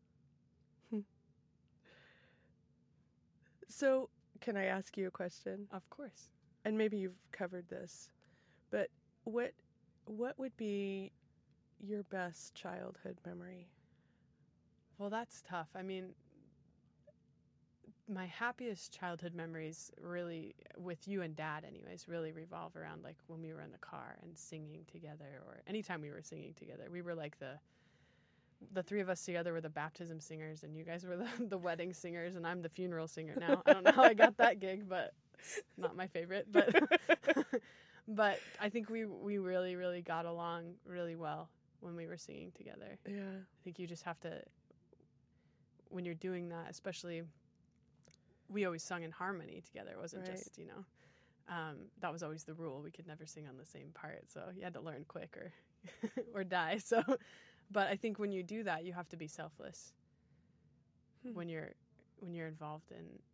So, can I ask you a question? Of course. And maybe you've covered this, but what would be your best childhood memory? Well, that's tough. I mean, my happiest childhood memories really, with you and Dad anyways, really revolve around like when we were in the car and singing together, or anytime we were singing together. We were like the three of us together were the baptism singers, and you guys were the wedding singers, and I'm the funeral singer now. I don't know how I got that gig, but it's not my favorite. But but I think we really, really got along really well when we were singing together. Yeah. I think you just have to, when you're doing that, especially, we always sung in harmony together. It wasn't just, that was always the rule. We could never sing on the same part, so you had to learn quick or die. So, but I think when you do that, you have to be selfless when you're involved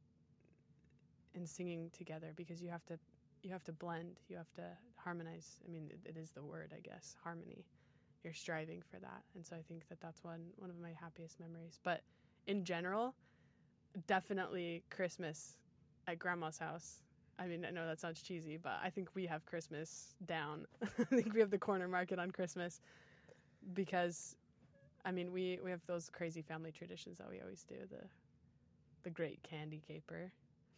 in singing together, because you have to blend, you have to harmonize. I mean, it is the word, I guess, harmony. You're striving for that, and so I think that's one of my happiest memories. But in general, definitely Christmas at Grandma's house. I mean, I know that sounds cheesy, but I think we have Christmas down. I think we have the corner market on Christmas, because, I mean, we have those crazy family traditions that we always do. The great candy caper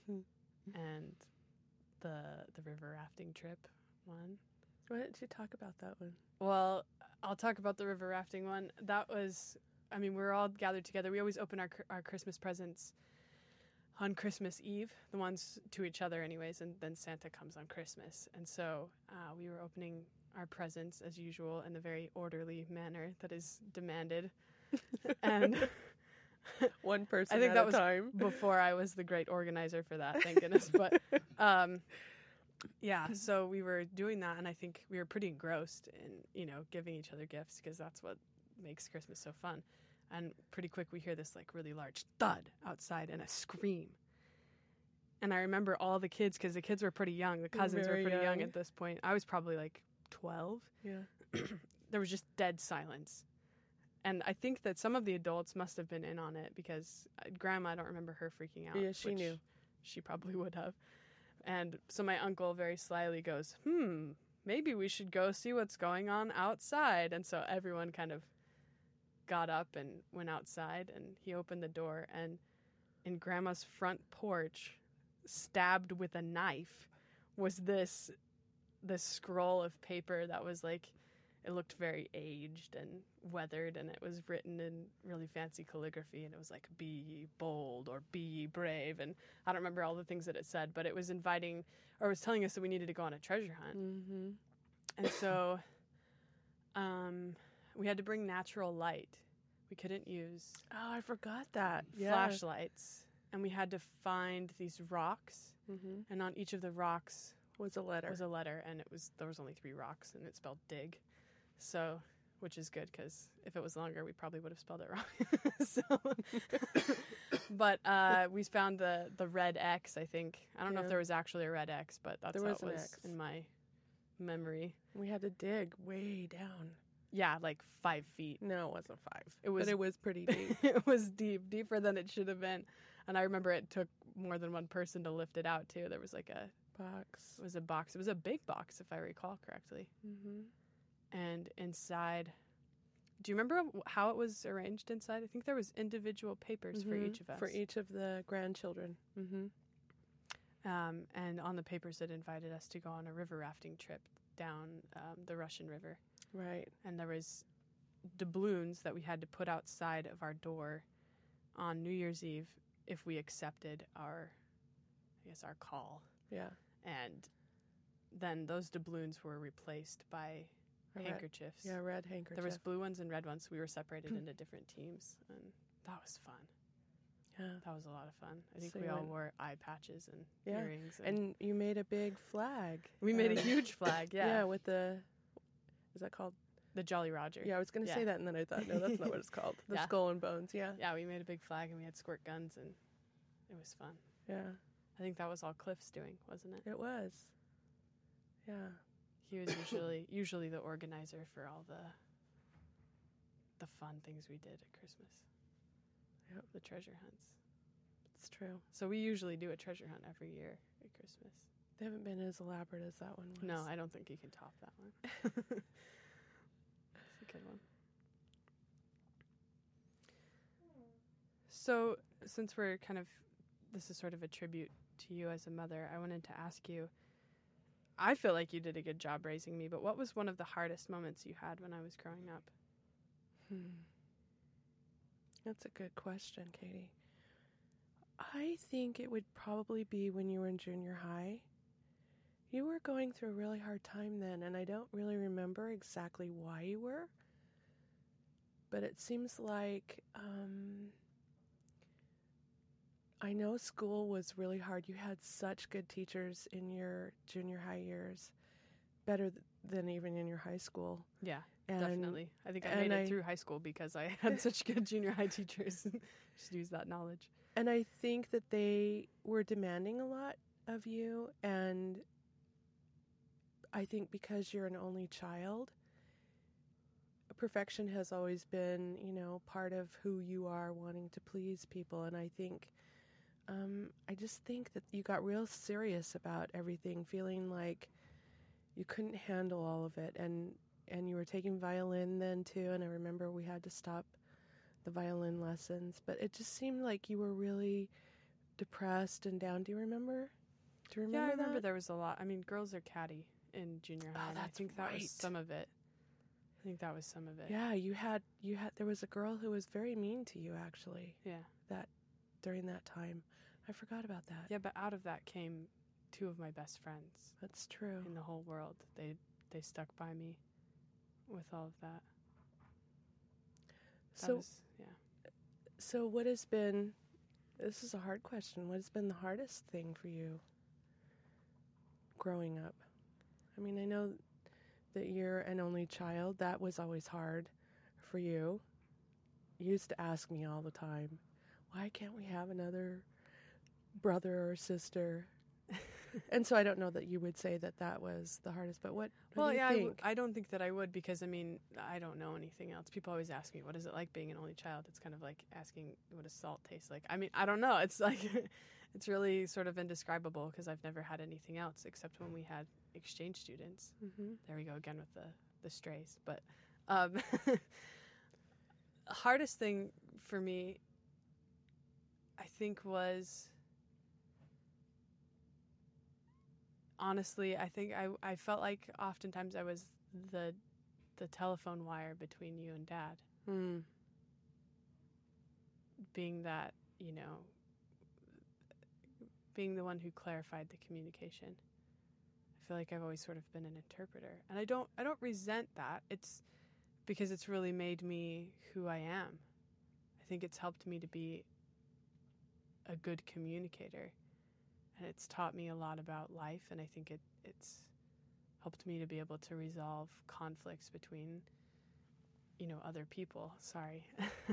and the river rafting trip one. Why didn't you talk about that one? Well, I'll talk about the river rafting one. That was, I mean, we're all gathered together. We always open our Christmas presents on Christmas Eve, the ones to each other anyways, and then Santa comes on Christmas. And so we were opening our presents as usual in the very orderly manner that is demanded. And one person I think at that a was time. Before I was the great organizer for that, thank goodness. But yeah, so we were doing that, and I think we were pretty engrossed in, giving each other gifts, because that's what makes Christmas so fun. And pretty quick we hear this like really large thud outside and a scream. And I remember all the kids, because the kids were pretty young. The cousins were pretty young at this point. I was probably like 12. Yeah. There was just dead silence. And I think that some of the adults must have been in on it, because Grandma, I don't remember her freaking out. Yeah, she knew. She probably would have. And so my uncle very slyly goes, maybe we should go see what's going on outside. And so everyone kind of got up and went outside, and he opened the door, and in Grandma's front porch, stabbed with a knife, was this scroll of paper that was like, it looked very aged and weathered, and it was written in really fancy calligraphy, and it was like, be ye bold or be ye brave, and I don't remember all the things that it said, but it was inviting, or it was telling us that we needed to go on a treasure hunt. Mm-hmm. And so we had to bring natural light. We couldn't use Oh, I forgot that. flashlights, and we had to find these rocks, Mm-hmm. and on each of the rocks Was a letter. was a letter, and there was only 3 rocks, and it spelled dig. So, which is good, because if it was longer, we probably would have spelled it wrong. But we found the red X, I think. I don't know if Yeah. there was actually a red X, but that's There how was it an was X. in my memory. We had to dig way down. Yeah, like 5 feet. No, it wasn't 5. But it was pretty deep. It was deep, deeper than it should have been. And I remember it took more than one person to lift it out, too. There was like Box. it was a box. It was a big box, if I recall correctly. Mm-hmm. And inside, do you remember how it was arranged inside? I think there was individual papers for each of us. For each of the grandchildren. Mm-hmm. And on the papers it invited us to go on a river rafting trip down the Russian River. Right. And there was doubloons that we had to put outside of our door on New Year's Eve if we accepted our call. Yeah. And then those doubloons were replaced by handkerchiefs. Red handkerchief. There was blue ones and red ones. So we were separated into different teams, and that was fun. Yeah. That was a lot of fun. I think So we you all went- wore eye patches and Yeah. earrings. And you made a big flag. we made a huge flag, yeah. Yeah, with the, is that called? The Jolly Roger. Yeah, I was going to say Yeah. that, and then I thought, no, that's not what it's called. The Yeah. Skull and Bones, yeah. Yeah, we made a big flag, and we had squirt guns, and it was fun. Yeah, I think that was all Cliff's doing, wasn't it? it was. Yeah. He was usually the organizer for all the fun things we did at Christmas. Yep. The treasure hunts. It's true. So we usually do a treasure hunt every year at Christmas. They haven't been as elaborate as that one was. No, I don't think you can top that one. It's a good one. So, since this is sort of a tribute to you as a mother, I wanted to ask you, I feel like you did a good job raising me, but what was one of the hardest moments you had when I was growing up? That's a good question, Katie. I think it would probably be when you were in junior high. You were going through a really hard time then, and I don't really remember exactly why you were. But it seems like, I know school was really hard. You had such good teachers in your junior high years, better than even in your high school. Yeah, And definitely. I think I and made it I- through high school because I had such good junior high teachers. Just use that knowledge. And I think that they were demanding a lot of you, and I think because you're an only child, perfection has always been, part of who you are, wanting to please people. And I think, I just think that you got real serious about everything, feeling like you couldn't handle all of it. And you were taking violin then too, and I remember we had to stop the violin lessons, but it just seemed like you were really depressed and down. Do you remember? Yeah, I remember that? there was a lot. I mean, girls are catty in junior high. and I that's think that right. was some of it. I think that was some of it. Yeah, you had there was a girl who was very mean to you actually Yeah. during that time. I forgot about that. Yeah, but out of that came 2 of my best friends That's true. in the whole world. They stuck by me with all of that. So what has been, this is a hard question, what has been the hardest thing for you growing up? I mean, I know that you're an only child. That was always hard for you. You used to ask me all the time, why can't we have another brother or sister? And so I don't know that you would say that was the hardest, but what do you think? I don't think that I would, because I mean, I don't know anything else. People always ask me, what is it like being an only child? It's kind of like asking what does salt taste like. I mean, I don't know. It's like, it's really sort of indescribable because I've never had anything else except when we had exchange students. Mm-hmm. There we go again with the strays. But hardest thing for me, I think, was honestly, I think I felt like oftentimes I was the telephone wire between you and Dad. Mm. Being that, being the one who clarified the communication. I feel like I've always sort of been an interpreter. And I don't resent that. It's because it's really made me who I am. I think it's helped me to be a good communicator. And it's taught me a lot about life, and I think it's helped me to be able to resolve conflicts between, other people. Sorry.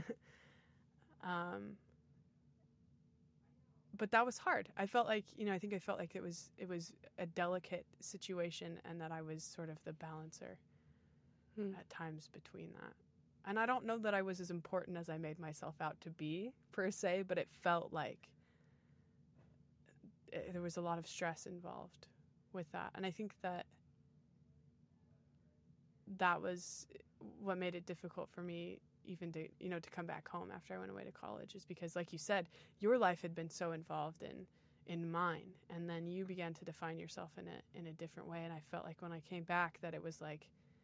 But that was hard. I felt like, I think I felt like it was a delicate situation, and that I was sort of the balancer at times between that. And I don't know that I was as important as I made myself out to be, per se, but it felt like there was a lot of stress involved with that. And I think that was what made it difficult for me even to, to come back home after I went away to college, is because, like you said, your life had been so involved in mine, and then you began to define yourself in a different way. And I felt like when I came back that it was like,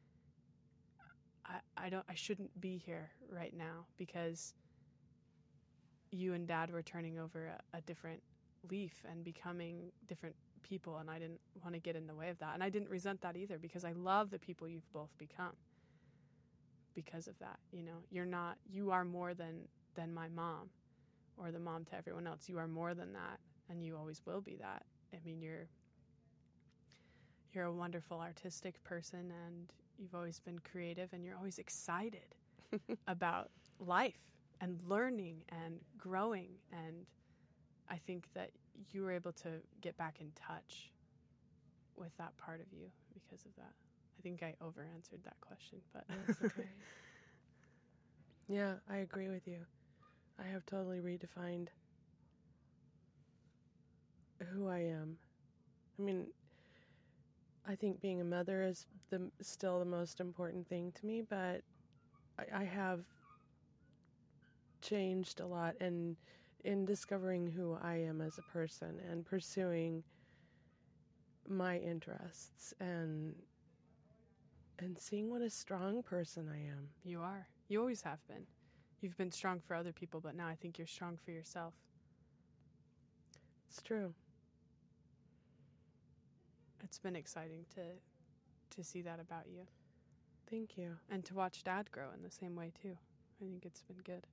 I shouldn't be here right now, because you and Dad were turning over a different leaf and becoming different people, and I didn't want to get in the way of that. And I didn't resent that either, because I love the people you've both become because of that. You are more than my mom or the mom to everyone else. You are more than that, and you always will be that. I mean, you're a wonderful artistic person, and you've always been creative, and you're always excited about life and learning and growing. And I think that you were able to get back in touch with that part of you because of that. I think I over-answered that question, but that's okay. Yeah, I agree with you. I have totally redefined who I am. I mean, I think being a mother is still the most important thing to me, but I have changed a lot in discovering who I am as a person and pursuing my interests and seeing what a strong person I am. You are. You always have been. You've been strong for other people, but now I think you're strong for yourself. It's true. It's been exciting to see that about you. Thank you. And to watch Dad grow in the same way, too. I think it's been good.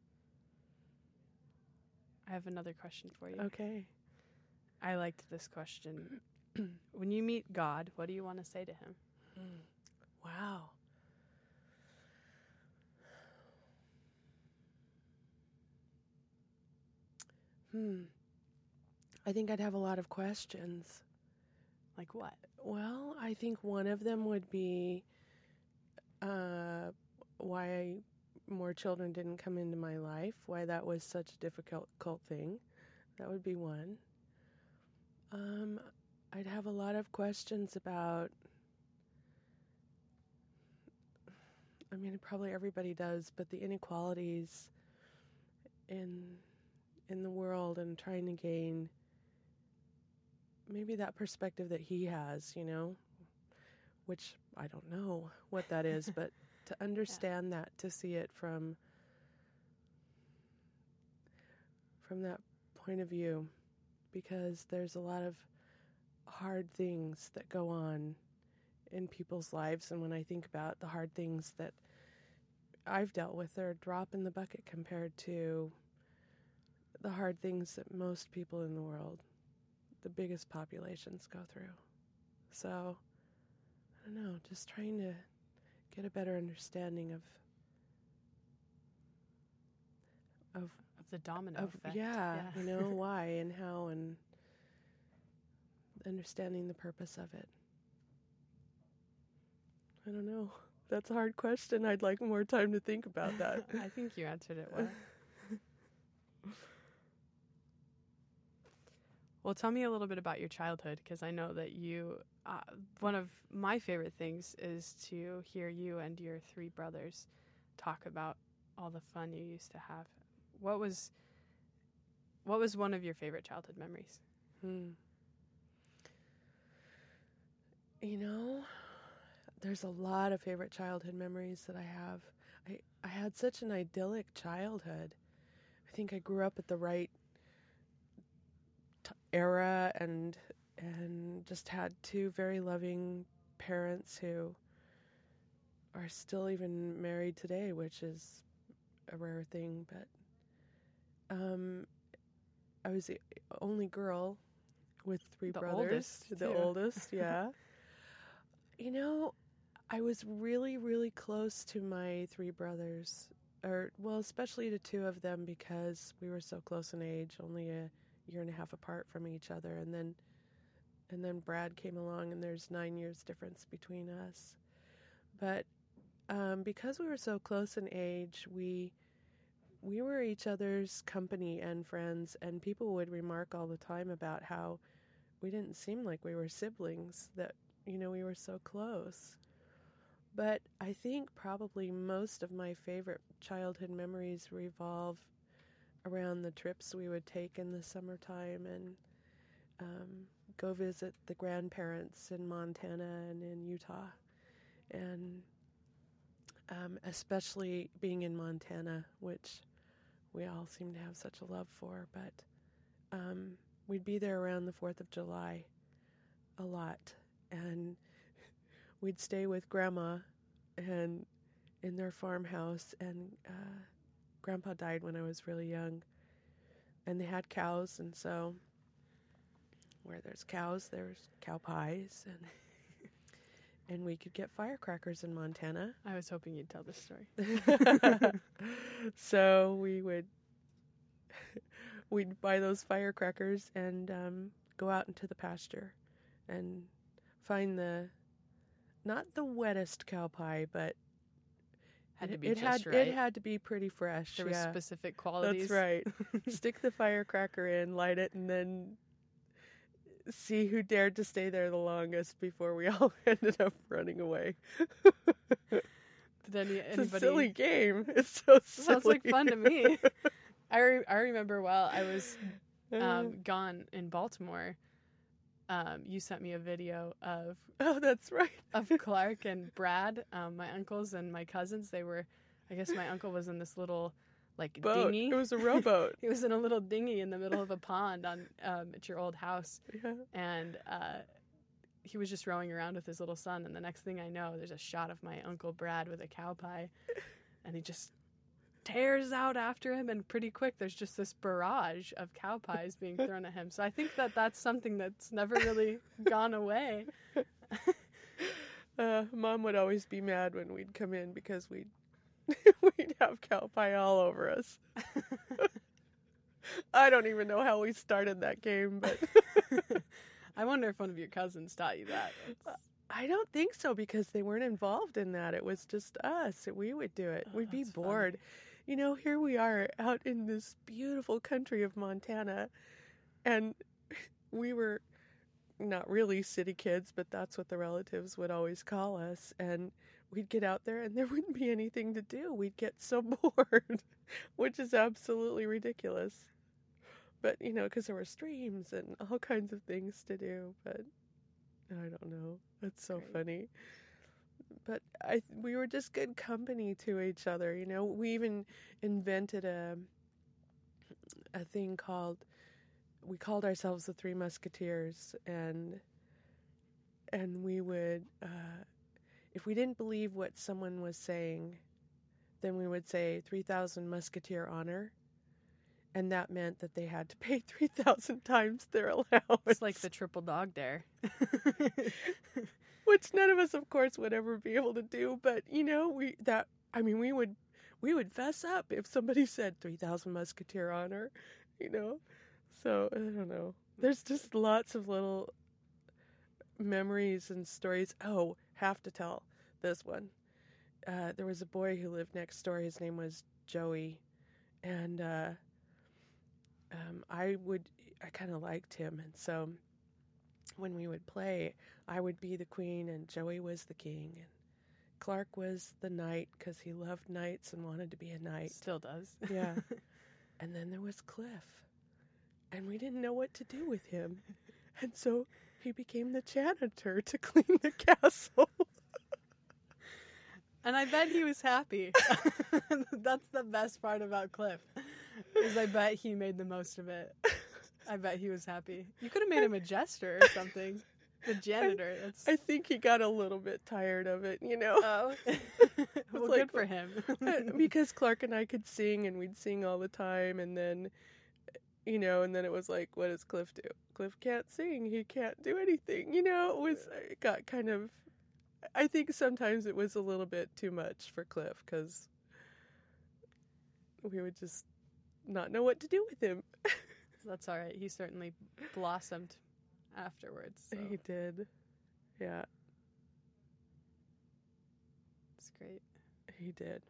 I have another question for you. Okay. I liked this question. When you meet God, what do you want to say to him? Wow. I think I'd have a lot of questions. Like what? Well, I think one of them would be why more children didn't come into my life, why that was such a difficult thing. That would be one. I'd have a lot of questions about, I mean, probably everybody does, but the inequalities in the world, and trying to gain maybe that perspective that he has, which I don't know what that is, but to understand that, to see it from that point of view, because there's a lot of hard things that go on in people's lives, and when I think about the hard things that I've dealt with, they're a drop in the bucket compared to the hard things that most people in the world, the biggest populations, go through. So, I don't know, just trying to get a better understanding of the domino effect. Yeah. Why and how, and understanding the purpose of it. I don't know. That's a hard question. I'd like more time to think about that. I think you answered it well. Well, tell me a little bit about your childhood, because I know that one of my favorite things is to hear you and your three brothers talk about all the fun you used to have. What was one of your favorite childhood memories? You know, there's a lot of favorite childhood memories that I have. I had such an idyllic childhood. I think I grew up at the right era and just had two very loving parents who are still even married today, which is a rare thing. But I was the only girl with three brothers. Oldest, The too. oldest, yeah. You know, I was really, really close to my three brothers, especially to two of them because we were so close in age, only a year and a half apart from each other, and then Brad came along, and there's 9 years difference between us. But because we were so close in age, we were each other's company and friends, and people would remark all the time about how we didn't seem like we were siblings, that we were so close. But I think probably most of my favorite childhood memories revolve around the trips we would take in the summertime and go visit the grandparents in Montana and in Utah. And especially being in Montana, which we all seem to have such a love for. But we'd be there around the 4th of July a lot. And we'd stay with Grandma and in their farmhouse, and Grandpa died when I was really young, and they had cows, and so where there's cows, there's cow pies, and we could get firecrackers in Montana. I was hoping you'd tell this story. So we'd buy those firecrackers and go out into the pasture and find not the wettest cow pie, but it had to be pretty fresh. There were specific qualities. That's right. Stick the firecracker in, light it, and then see who dared to stay there the longest before we all ended up running away. Did anybody? It's a silly game. It's so silly. Sounds like fun to me. I remember while I was gone in Baltimore, you sent me a video of that's right, of Clark and Brad, my uncles and my cousins. I guess my uncle was in this little boat. Dinghy. It was a rowboat. He was in a little dinghy in the middle of a pond at your old house, and he was just rowing around with his little son. And the next thing I know, there's a shot of my Uncle Brad with a cow pie, and he just tears out after him, and pretty quick there's just this barrage of cow pies being thrown at him. So I think that's something that's never really gone away. Mom would always be mad when we'd come in because we'd have cow pie all over us. I don't even know how we started that game, but I wonder if one of your cousins taught you that. I don't think so, because they weren't involved in that. It was just us. We would do it. We'd be bored. Funny. Here we are out in this beautiful country of Montana, and we were not really city kids, but that's what the relatives would always call us. And we'd get out there and there wouldn't be anything to do. We'd get so bored, which is absolutely ridiculous. But, because there were streams and all kinds of things to do, but I don't know. That's so funny. But we were just good company to each other, We even invented a thing we called ourselves the Three Musketeers, and we would, if we didn't believe what someone was saying, then we would say 3,000 musketeer honor, and that meant that they had to pay 3,000 times their allowance. It's like the triple dog dare. Which none of us, of course, would ever be able to do, but we would fess up if somebody said 3,000 musketeer honor, So I don't know. There's just lots of little memories and stories. Oh, have to tell this one. There was a boy who lived next door. His name was Joey, and I kind of liked him, and so when we would play, I would be the queen and Joey was the king, and Clark was the knight because he loved knights and wanted to be a knight. Still does. Yeah. And then there was Cliff, and we didn't know what to do with him, and so he became the janitor to clean the castle. And I bet he was happy. That's the best part about Cliff, is I bet he made the most of it. I bet he was happy. You could have made him a jester or something. The janitor. I think he got a little bit tired of it, you know. Oh. Well, like, good for him. Because Clark and I could sing, and we'd sing all the time, and then, you know, and then it was like, what does Cliff do? Cliff can't sing. He can't do anything, you know. It got kind of, I think sometimes it was a little bit too much for Cliff, because we would just not know what to do with him. That's all right. He certainly blossomed afterwards. So. He did. Yeah. It's great. He did.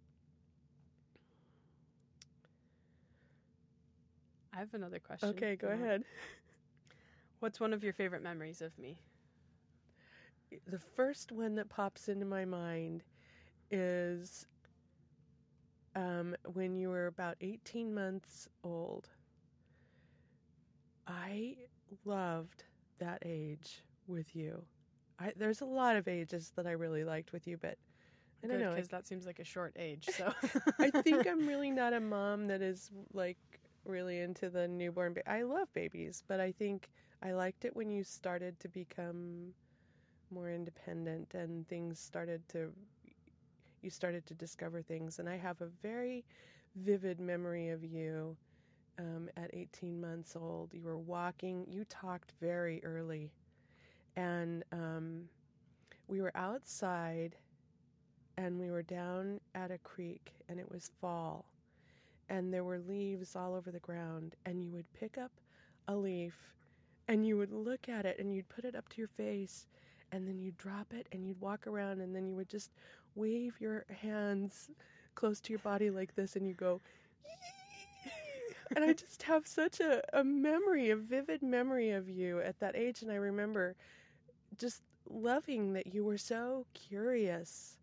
I have another question. Okay, go ahead. What's one of your favorite memories of me? The first one that pops into my mind is when you were about 18 months old. I loved that age with you. There's a lot of ages that I really liked with you, but I don't know. Because that seems like a short age. So I think I'm really not a mom that is like really into the newborn. I love babies, but I think I liked it when you started to become more independent and you started to discover things. And I have a very vivid memory of you at 18 months old. You were walking, you talked very early, and we were outside and we were down at a creek, and it was fall, and there were leaves all over the ground, and you would pick up a leaf and you would look at it and you'd put it up to your face, and then you'd drop it and you'd walk around, and then you would just wave your hands close to your body like this, and you go, and I just have such a vivid memory of you at that age. And I remember just loving that you were so curious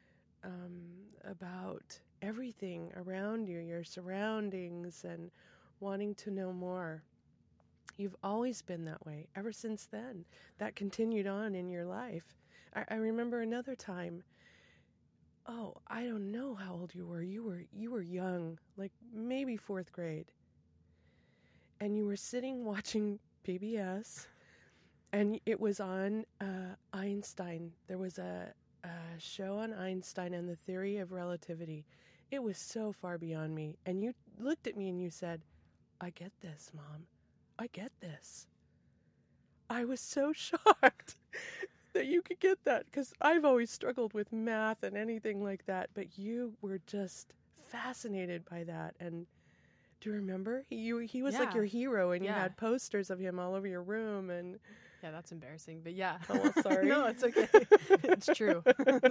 about everything around you, your surroundings, and wanting to know more. You've always been that way ever since then. That continued on in your life. I remember another time. Oh, I don't know how old you were. You were young, like maybe 4th grade. And you were sitting watching PBS, and it was on Einstein. There was a show on Einstein and the theory of relativity. It was so far beyond me. And you looked at me and you said, "I get this, Mom. I get this." I was so shocked that you could get that, because I've always struggled with math and anything like that, but you were just fascinated by that. And do you remember? He was like your hero, and you had posters of him all over your room. And yeah, that's embarrassing, but yeah. Oh, well, sorry. No, it's okay. It's true.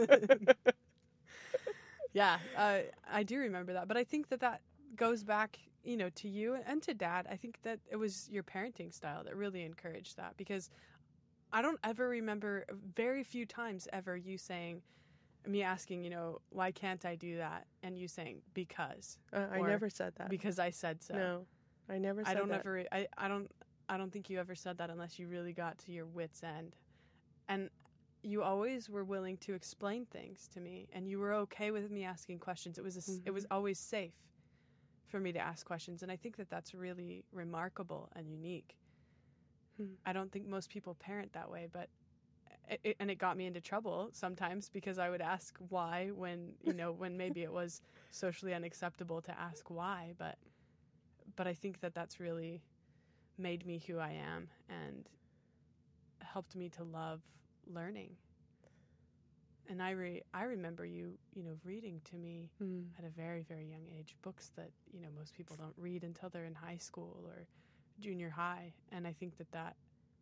Yeah, I do remember that, but I think that goes back, you know, to you and to Dad. I think that it was your parenting style that really encouraged that, because I don't ever remember, very few times ever, me asking, you know, why can't I do that? And you saying, because. I never said that. Because I said so. No, I never said that. I don't think you ever said that unless you really got to your wit's end. And you always were willing to explain things to me, and you were okay with me asking questions. It was always safe for me to ask questions, and I think that that's really remarkable and unique. I don't think most people parent that way, but it got me into trouble sometimes, because I would ask why when maybe it was socially unacceptable to ask why, but I think that that's really made me who I am and helped me to love learning. And I remember you reading to me at a very, very young age, books that, most people don't read until they're in high school or junior high. And I think that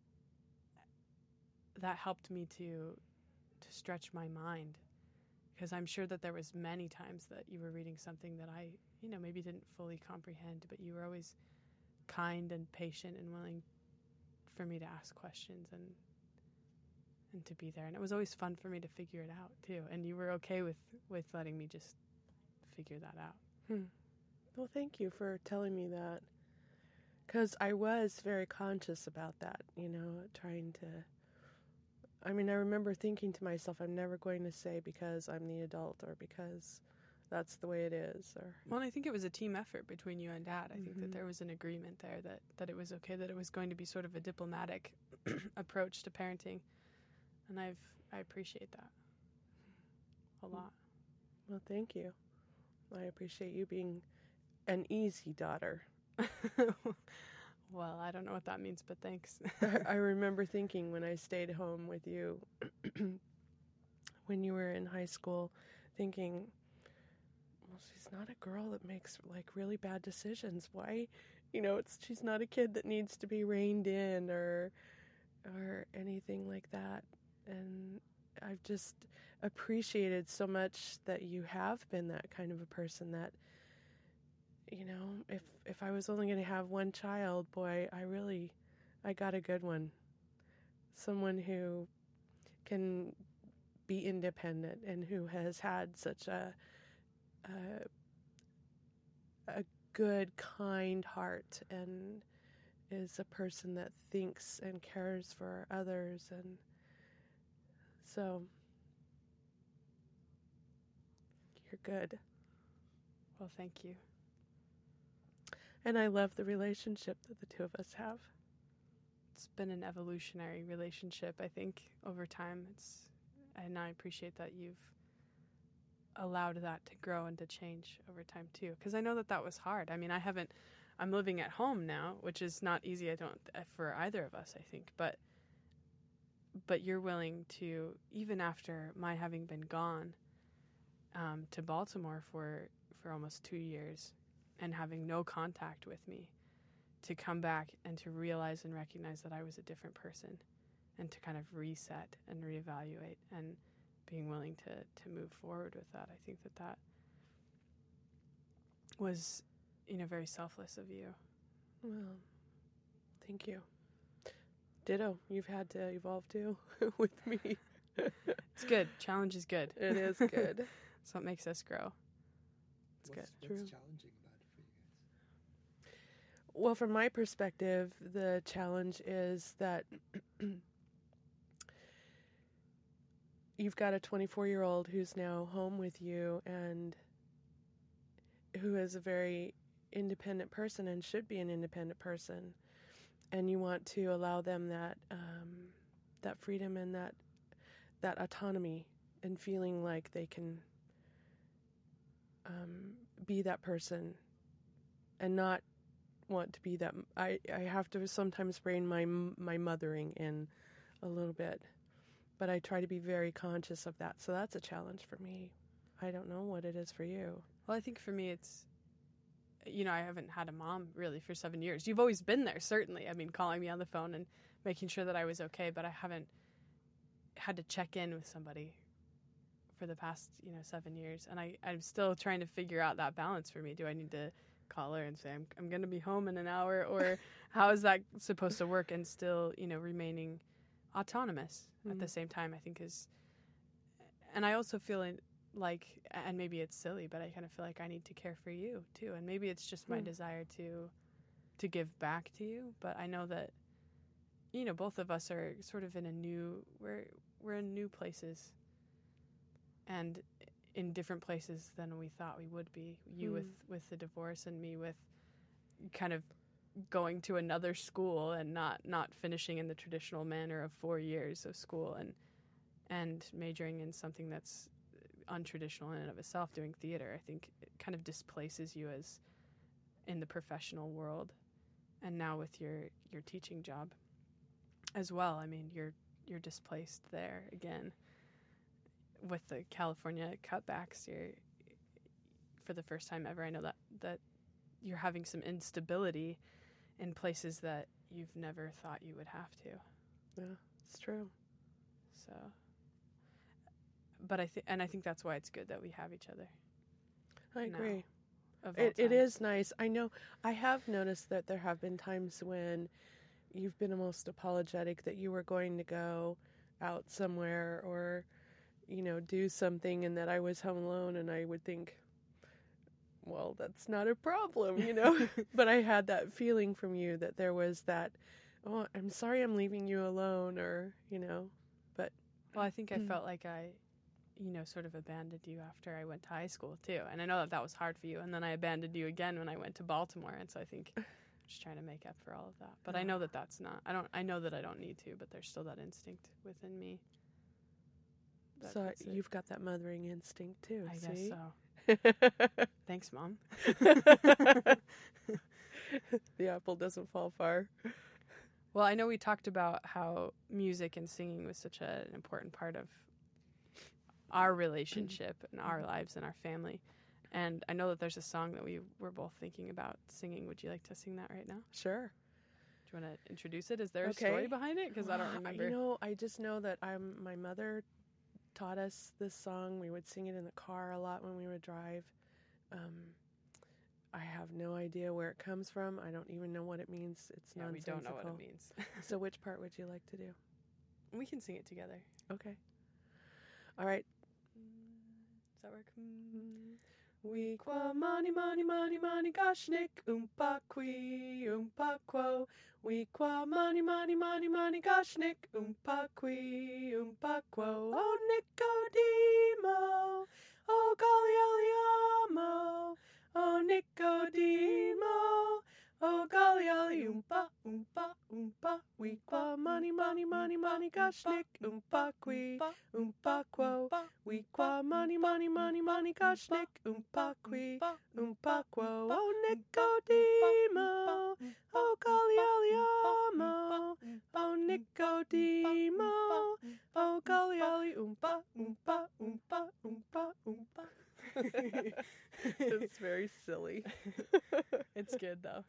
helped me to stretch my mind, because I'm sure that there was many times that you were reading something that I, maybe didn't fully comprehend, but you were always kind and patient and willing for me to ask questions and to be there. And it was always fun for me to figure it out too. And you were okay with letting me just figure that out. Well, thank you for telling me that. Because I was very conscious about that, trying to. I mean, I remember thinking to myself, I'm never going to say because I'm the adult or because that's the way it is. Well, I think it was a team effort between you and Dad. I think that there was an agreement there that it was okay, that it was going to be sort of a diplomatic approach to parenting. And I appreciate that a lot. Well, thank you. I appreciate you being an easy daughter. Well, I don't know what that means, but thanks. I remember thinking when I stayed home with you when you were in high school, thinking, well, she's not a girl that makes like really bad decisions. Why? She's not a kid that needs to be reined in or anything like that. And I've just appreciated so much that you have been that kind of a person that, if I was only going to have one child, boy, I got a good one. Someone who can be independent and who has had such a good, kind heart and is a person that thinks and cares for others. And so you're good. Well, thank you. And I love the relationship that the two of us have. It's been an evolutionary relationship, I think, over time. And I appreciate that you've allowed that to grow and to change over time too. Because I know that was hard. I mean, I'm living at home now, which is not easy. For either of us, I think. But you're willing to, even after my having been gone to Baltimore for almost 2 years and having no contact with me, to come back and to realize and recognize that I was a different person and to kind of reset and reevaluate and being willing to move forward with that. I think that was, very selfless of you. Well, thank you. Ditto. You've had to evolve too with me. It's good. Challenge is good. It is good. That's what makes us grow. It's good. What's challenging about it for you guys? Well, from my perspective, the challenge is that you've got a 24-year-old who's now home with you and who is a very independent person and should be an independent person. And you want to allow them that freedom and that autonomy and feeling like they can be that person and not want to be that. I have to sometimes rein my mothering in a little bit, but I try to be very conscious of that. So that's a challenge for me. I don't know what it is for you. Well, I think for me it's, I haven't had a mom really for 7 years. You've always been there, certainly. I mean, calling me on the phone and making sure that I was okay, but I haven't had to check in with somebody for the past, 7 years. And I'm still trying to figure out that balance for me. Do I need to call her and say, I'm going to be home in an hour? Or how is that supposed to work and still, remaining autonomous at the same time, I think is. And I also feel like, and maybe it's silly, but I kind of feel like I need to care for you too. And maybe it's just my desire to give back to you. But I know that, both of us are sort of in we're in new places and in different places than we thought we would be. You with the divorce and me with kind of going to another school and not finishing in the traditional manner of 4 years of school and majoring in something that's untraditional in and of itself, doing theater. I think it kind of displaces you as in the professional world. And now with your teaching job as well, I mean, you're displaced there again. With the California cutbacks, you're, for the first time ever, I know that you're having some instability in places that you've never thought you would have to. Yeah, it's true. So, but I think that's why it's good that we have each other. I agree. of all It time. is nice. I know I have noticed that there have been times when you've been most apologetic that you were going to go out somewhere or, do something and that I was home alone and I would think, well, that's not a problem, But I had that feeling from you that there was that, oh, I'm sorry I'm leaving you alone or, but. Well, I think I felt like I, sort of abandoned you after I went to high school too. And I know that was hard for you. And then I abandoned you again when I went to Baltimore. And so I think I'm just trying to make up for all of that. But I know that that's not, I know that I don't need to, but there's still that instinct within me. So you've got that mothering instinct too, I see? guess so. Thanks, Mom. The apple doesn't fall far. Well, I know we talked about how music and singing was such an important part of our relationship and our lives and our family. And I know that there's a song that we were both thinking about singing. Would you like to sing that right now? Sure. Do you want to introduce it? Is there a story behind it? Because I don't remember. I just know that my mother taught us this song. We would sing it in the car a lot when we would drive. I have no idea where it comes from. I don't even know what it means. It's nonsensical. We don't know what it means. So which part would you like to do? We can sing it together. Okay. All right. Does that work? We qua mani mani mani mani goshnik umpa qui umpa quo. We qua mani mani mani mani goshnik umpa qui umpa quo. Oh Nicodemo, oh Gallioliamo, oh Nicodemo, oh Gallioli umpa umpa umpa. We qua mani mani mani mani goshnik umpa qui umpa quo. We qua mani mani mani mani goshnik umpa qui umpa quo. Oh Nicodemo, oh Gallioliamo, oh Nicodemo, oh Gallioli umpa umpa umpa umpa umpa. It's very silly. It's good though.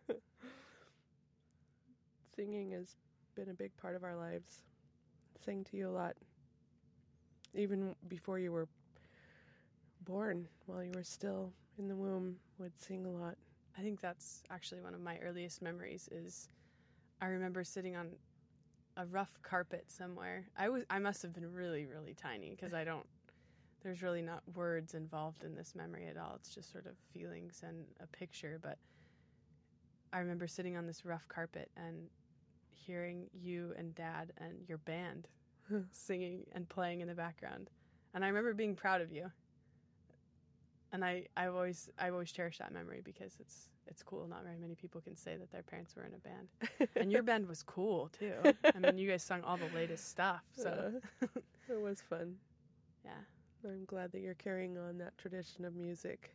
Singing has been a big part of our lives. Sang to you a lot. Even before you were born, while you were still in the womb, would sing a lot. I think that's actually one of my earliest memories is I remember sitting on a rough carpet somewhere. I must have been really, really tiny because there's really not words involved in this memory at all. It's just sort of feelings and a picture. But I remember sitting on this rough carpet and hearing you and Dad and your band singing and playing in the background. And I remember being proud of you. And I've always cherished that memory because it's cool. Not very many people can say that their parents were in a band. And your band was cool too. I mean, you guys sung all the latest stuff. So it was fun. Yeah. I'm glad that you're carrying on that tradition of music.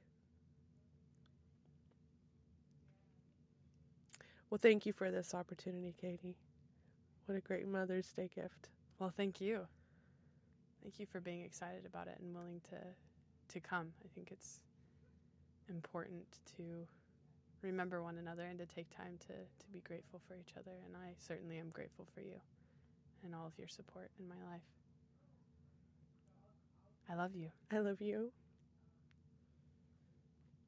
Well, thank you for this opportunity, Katie. What a great Mother's Day gift. Well, thank you. Thank you for being excited about it and willing to come. I think it's important to remember one another and to take time to be grateful for each other. And I certainly am grateful for you and all of your support in my life. I love you. I love you.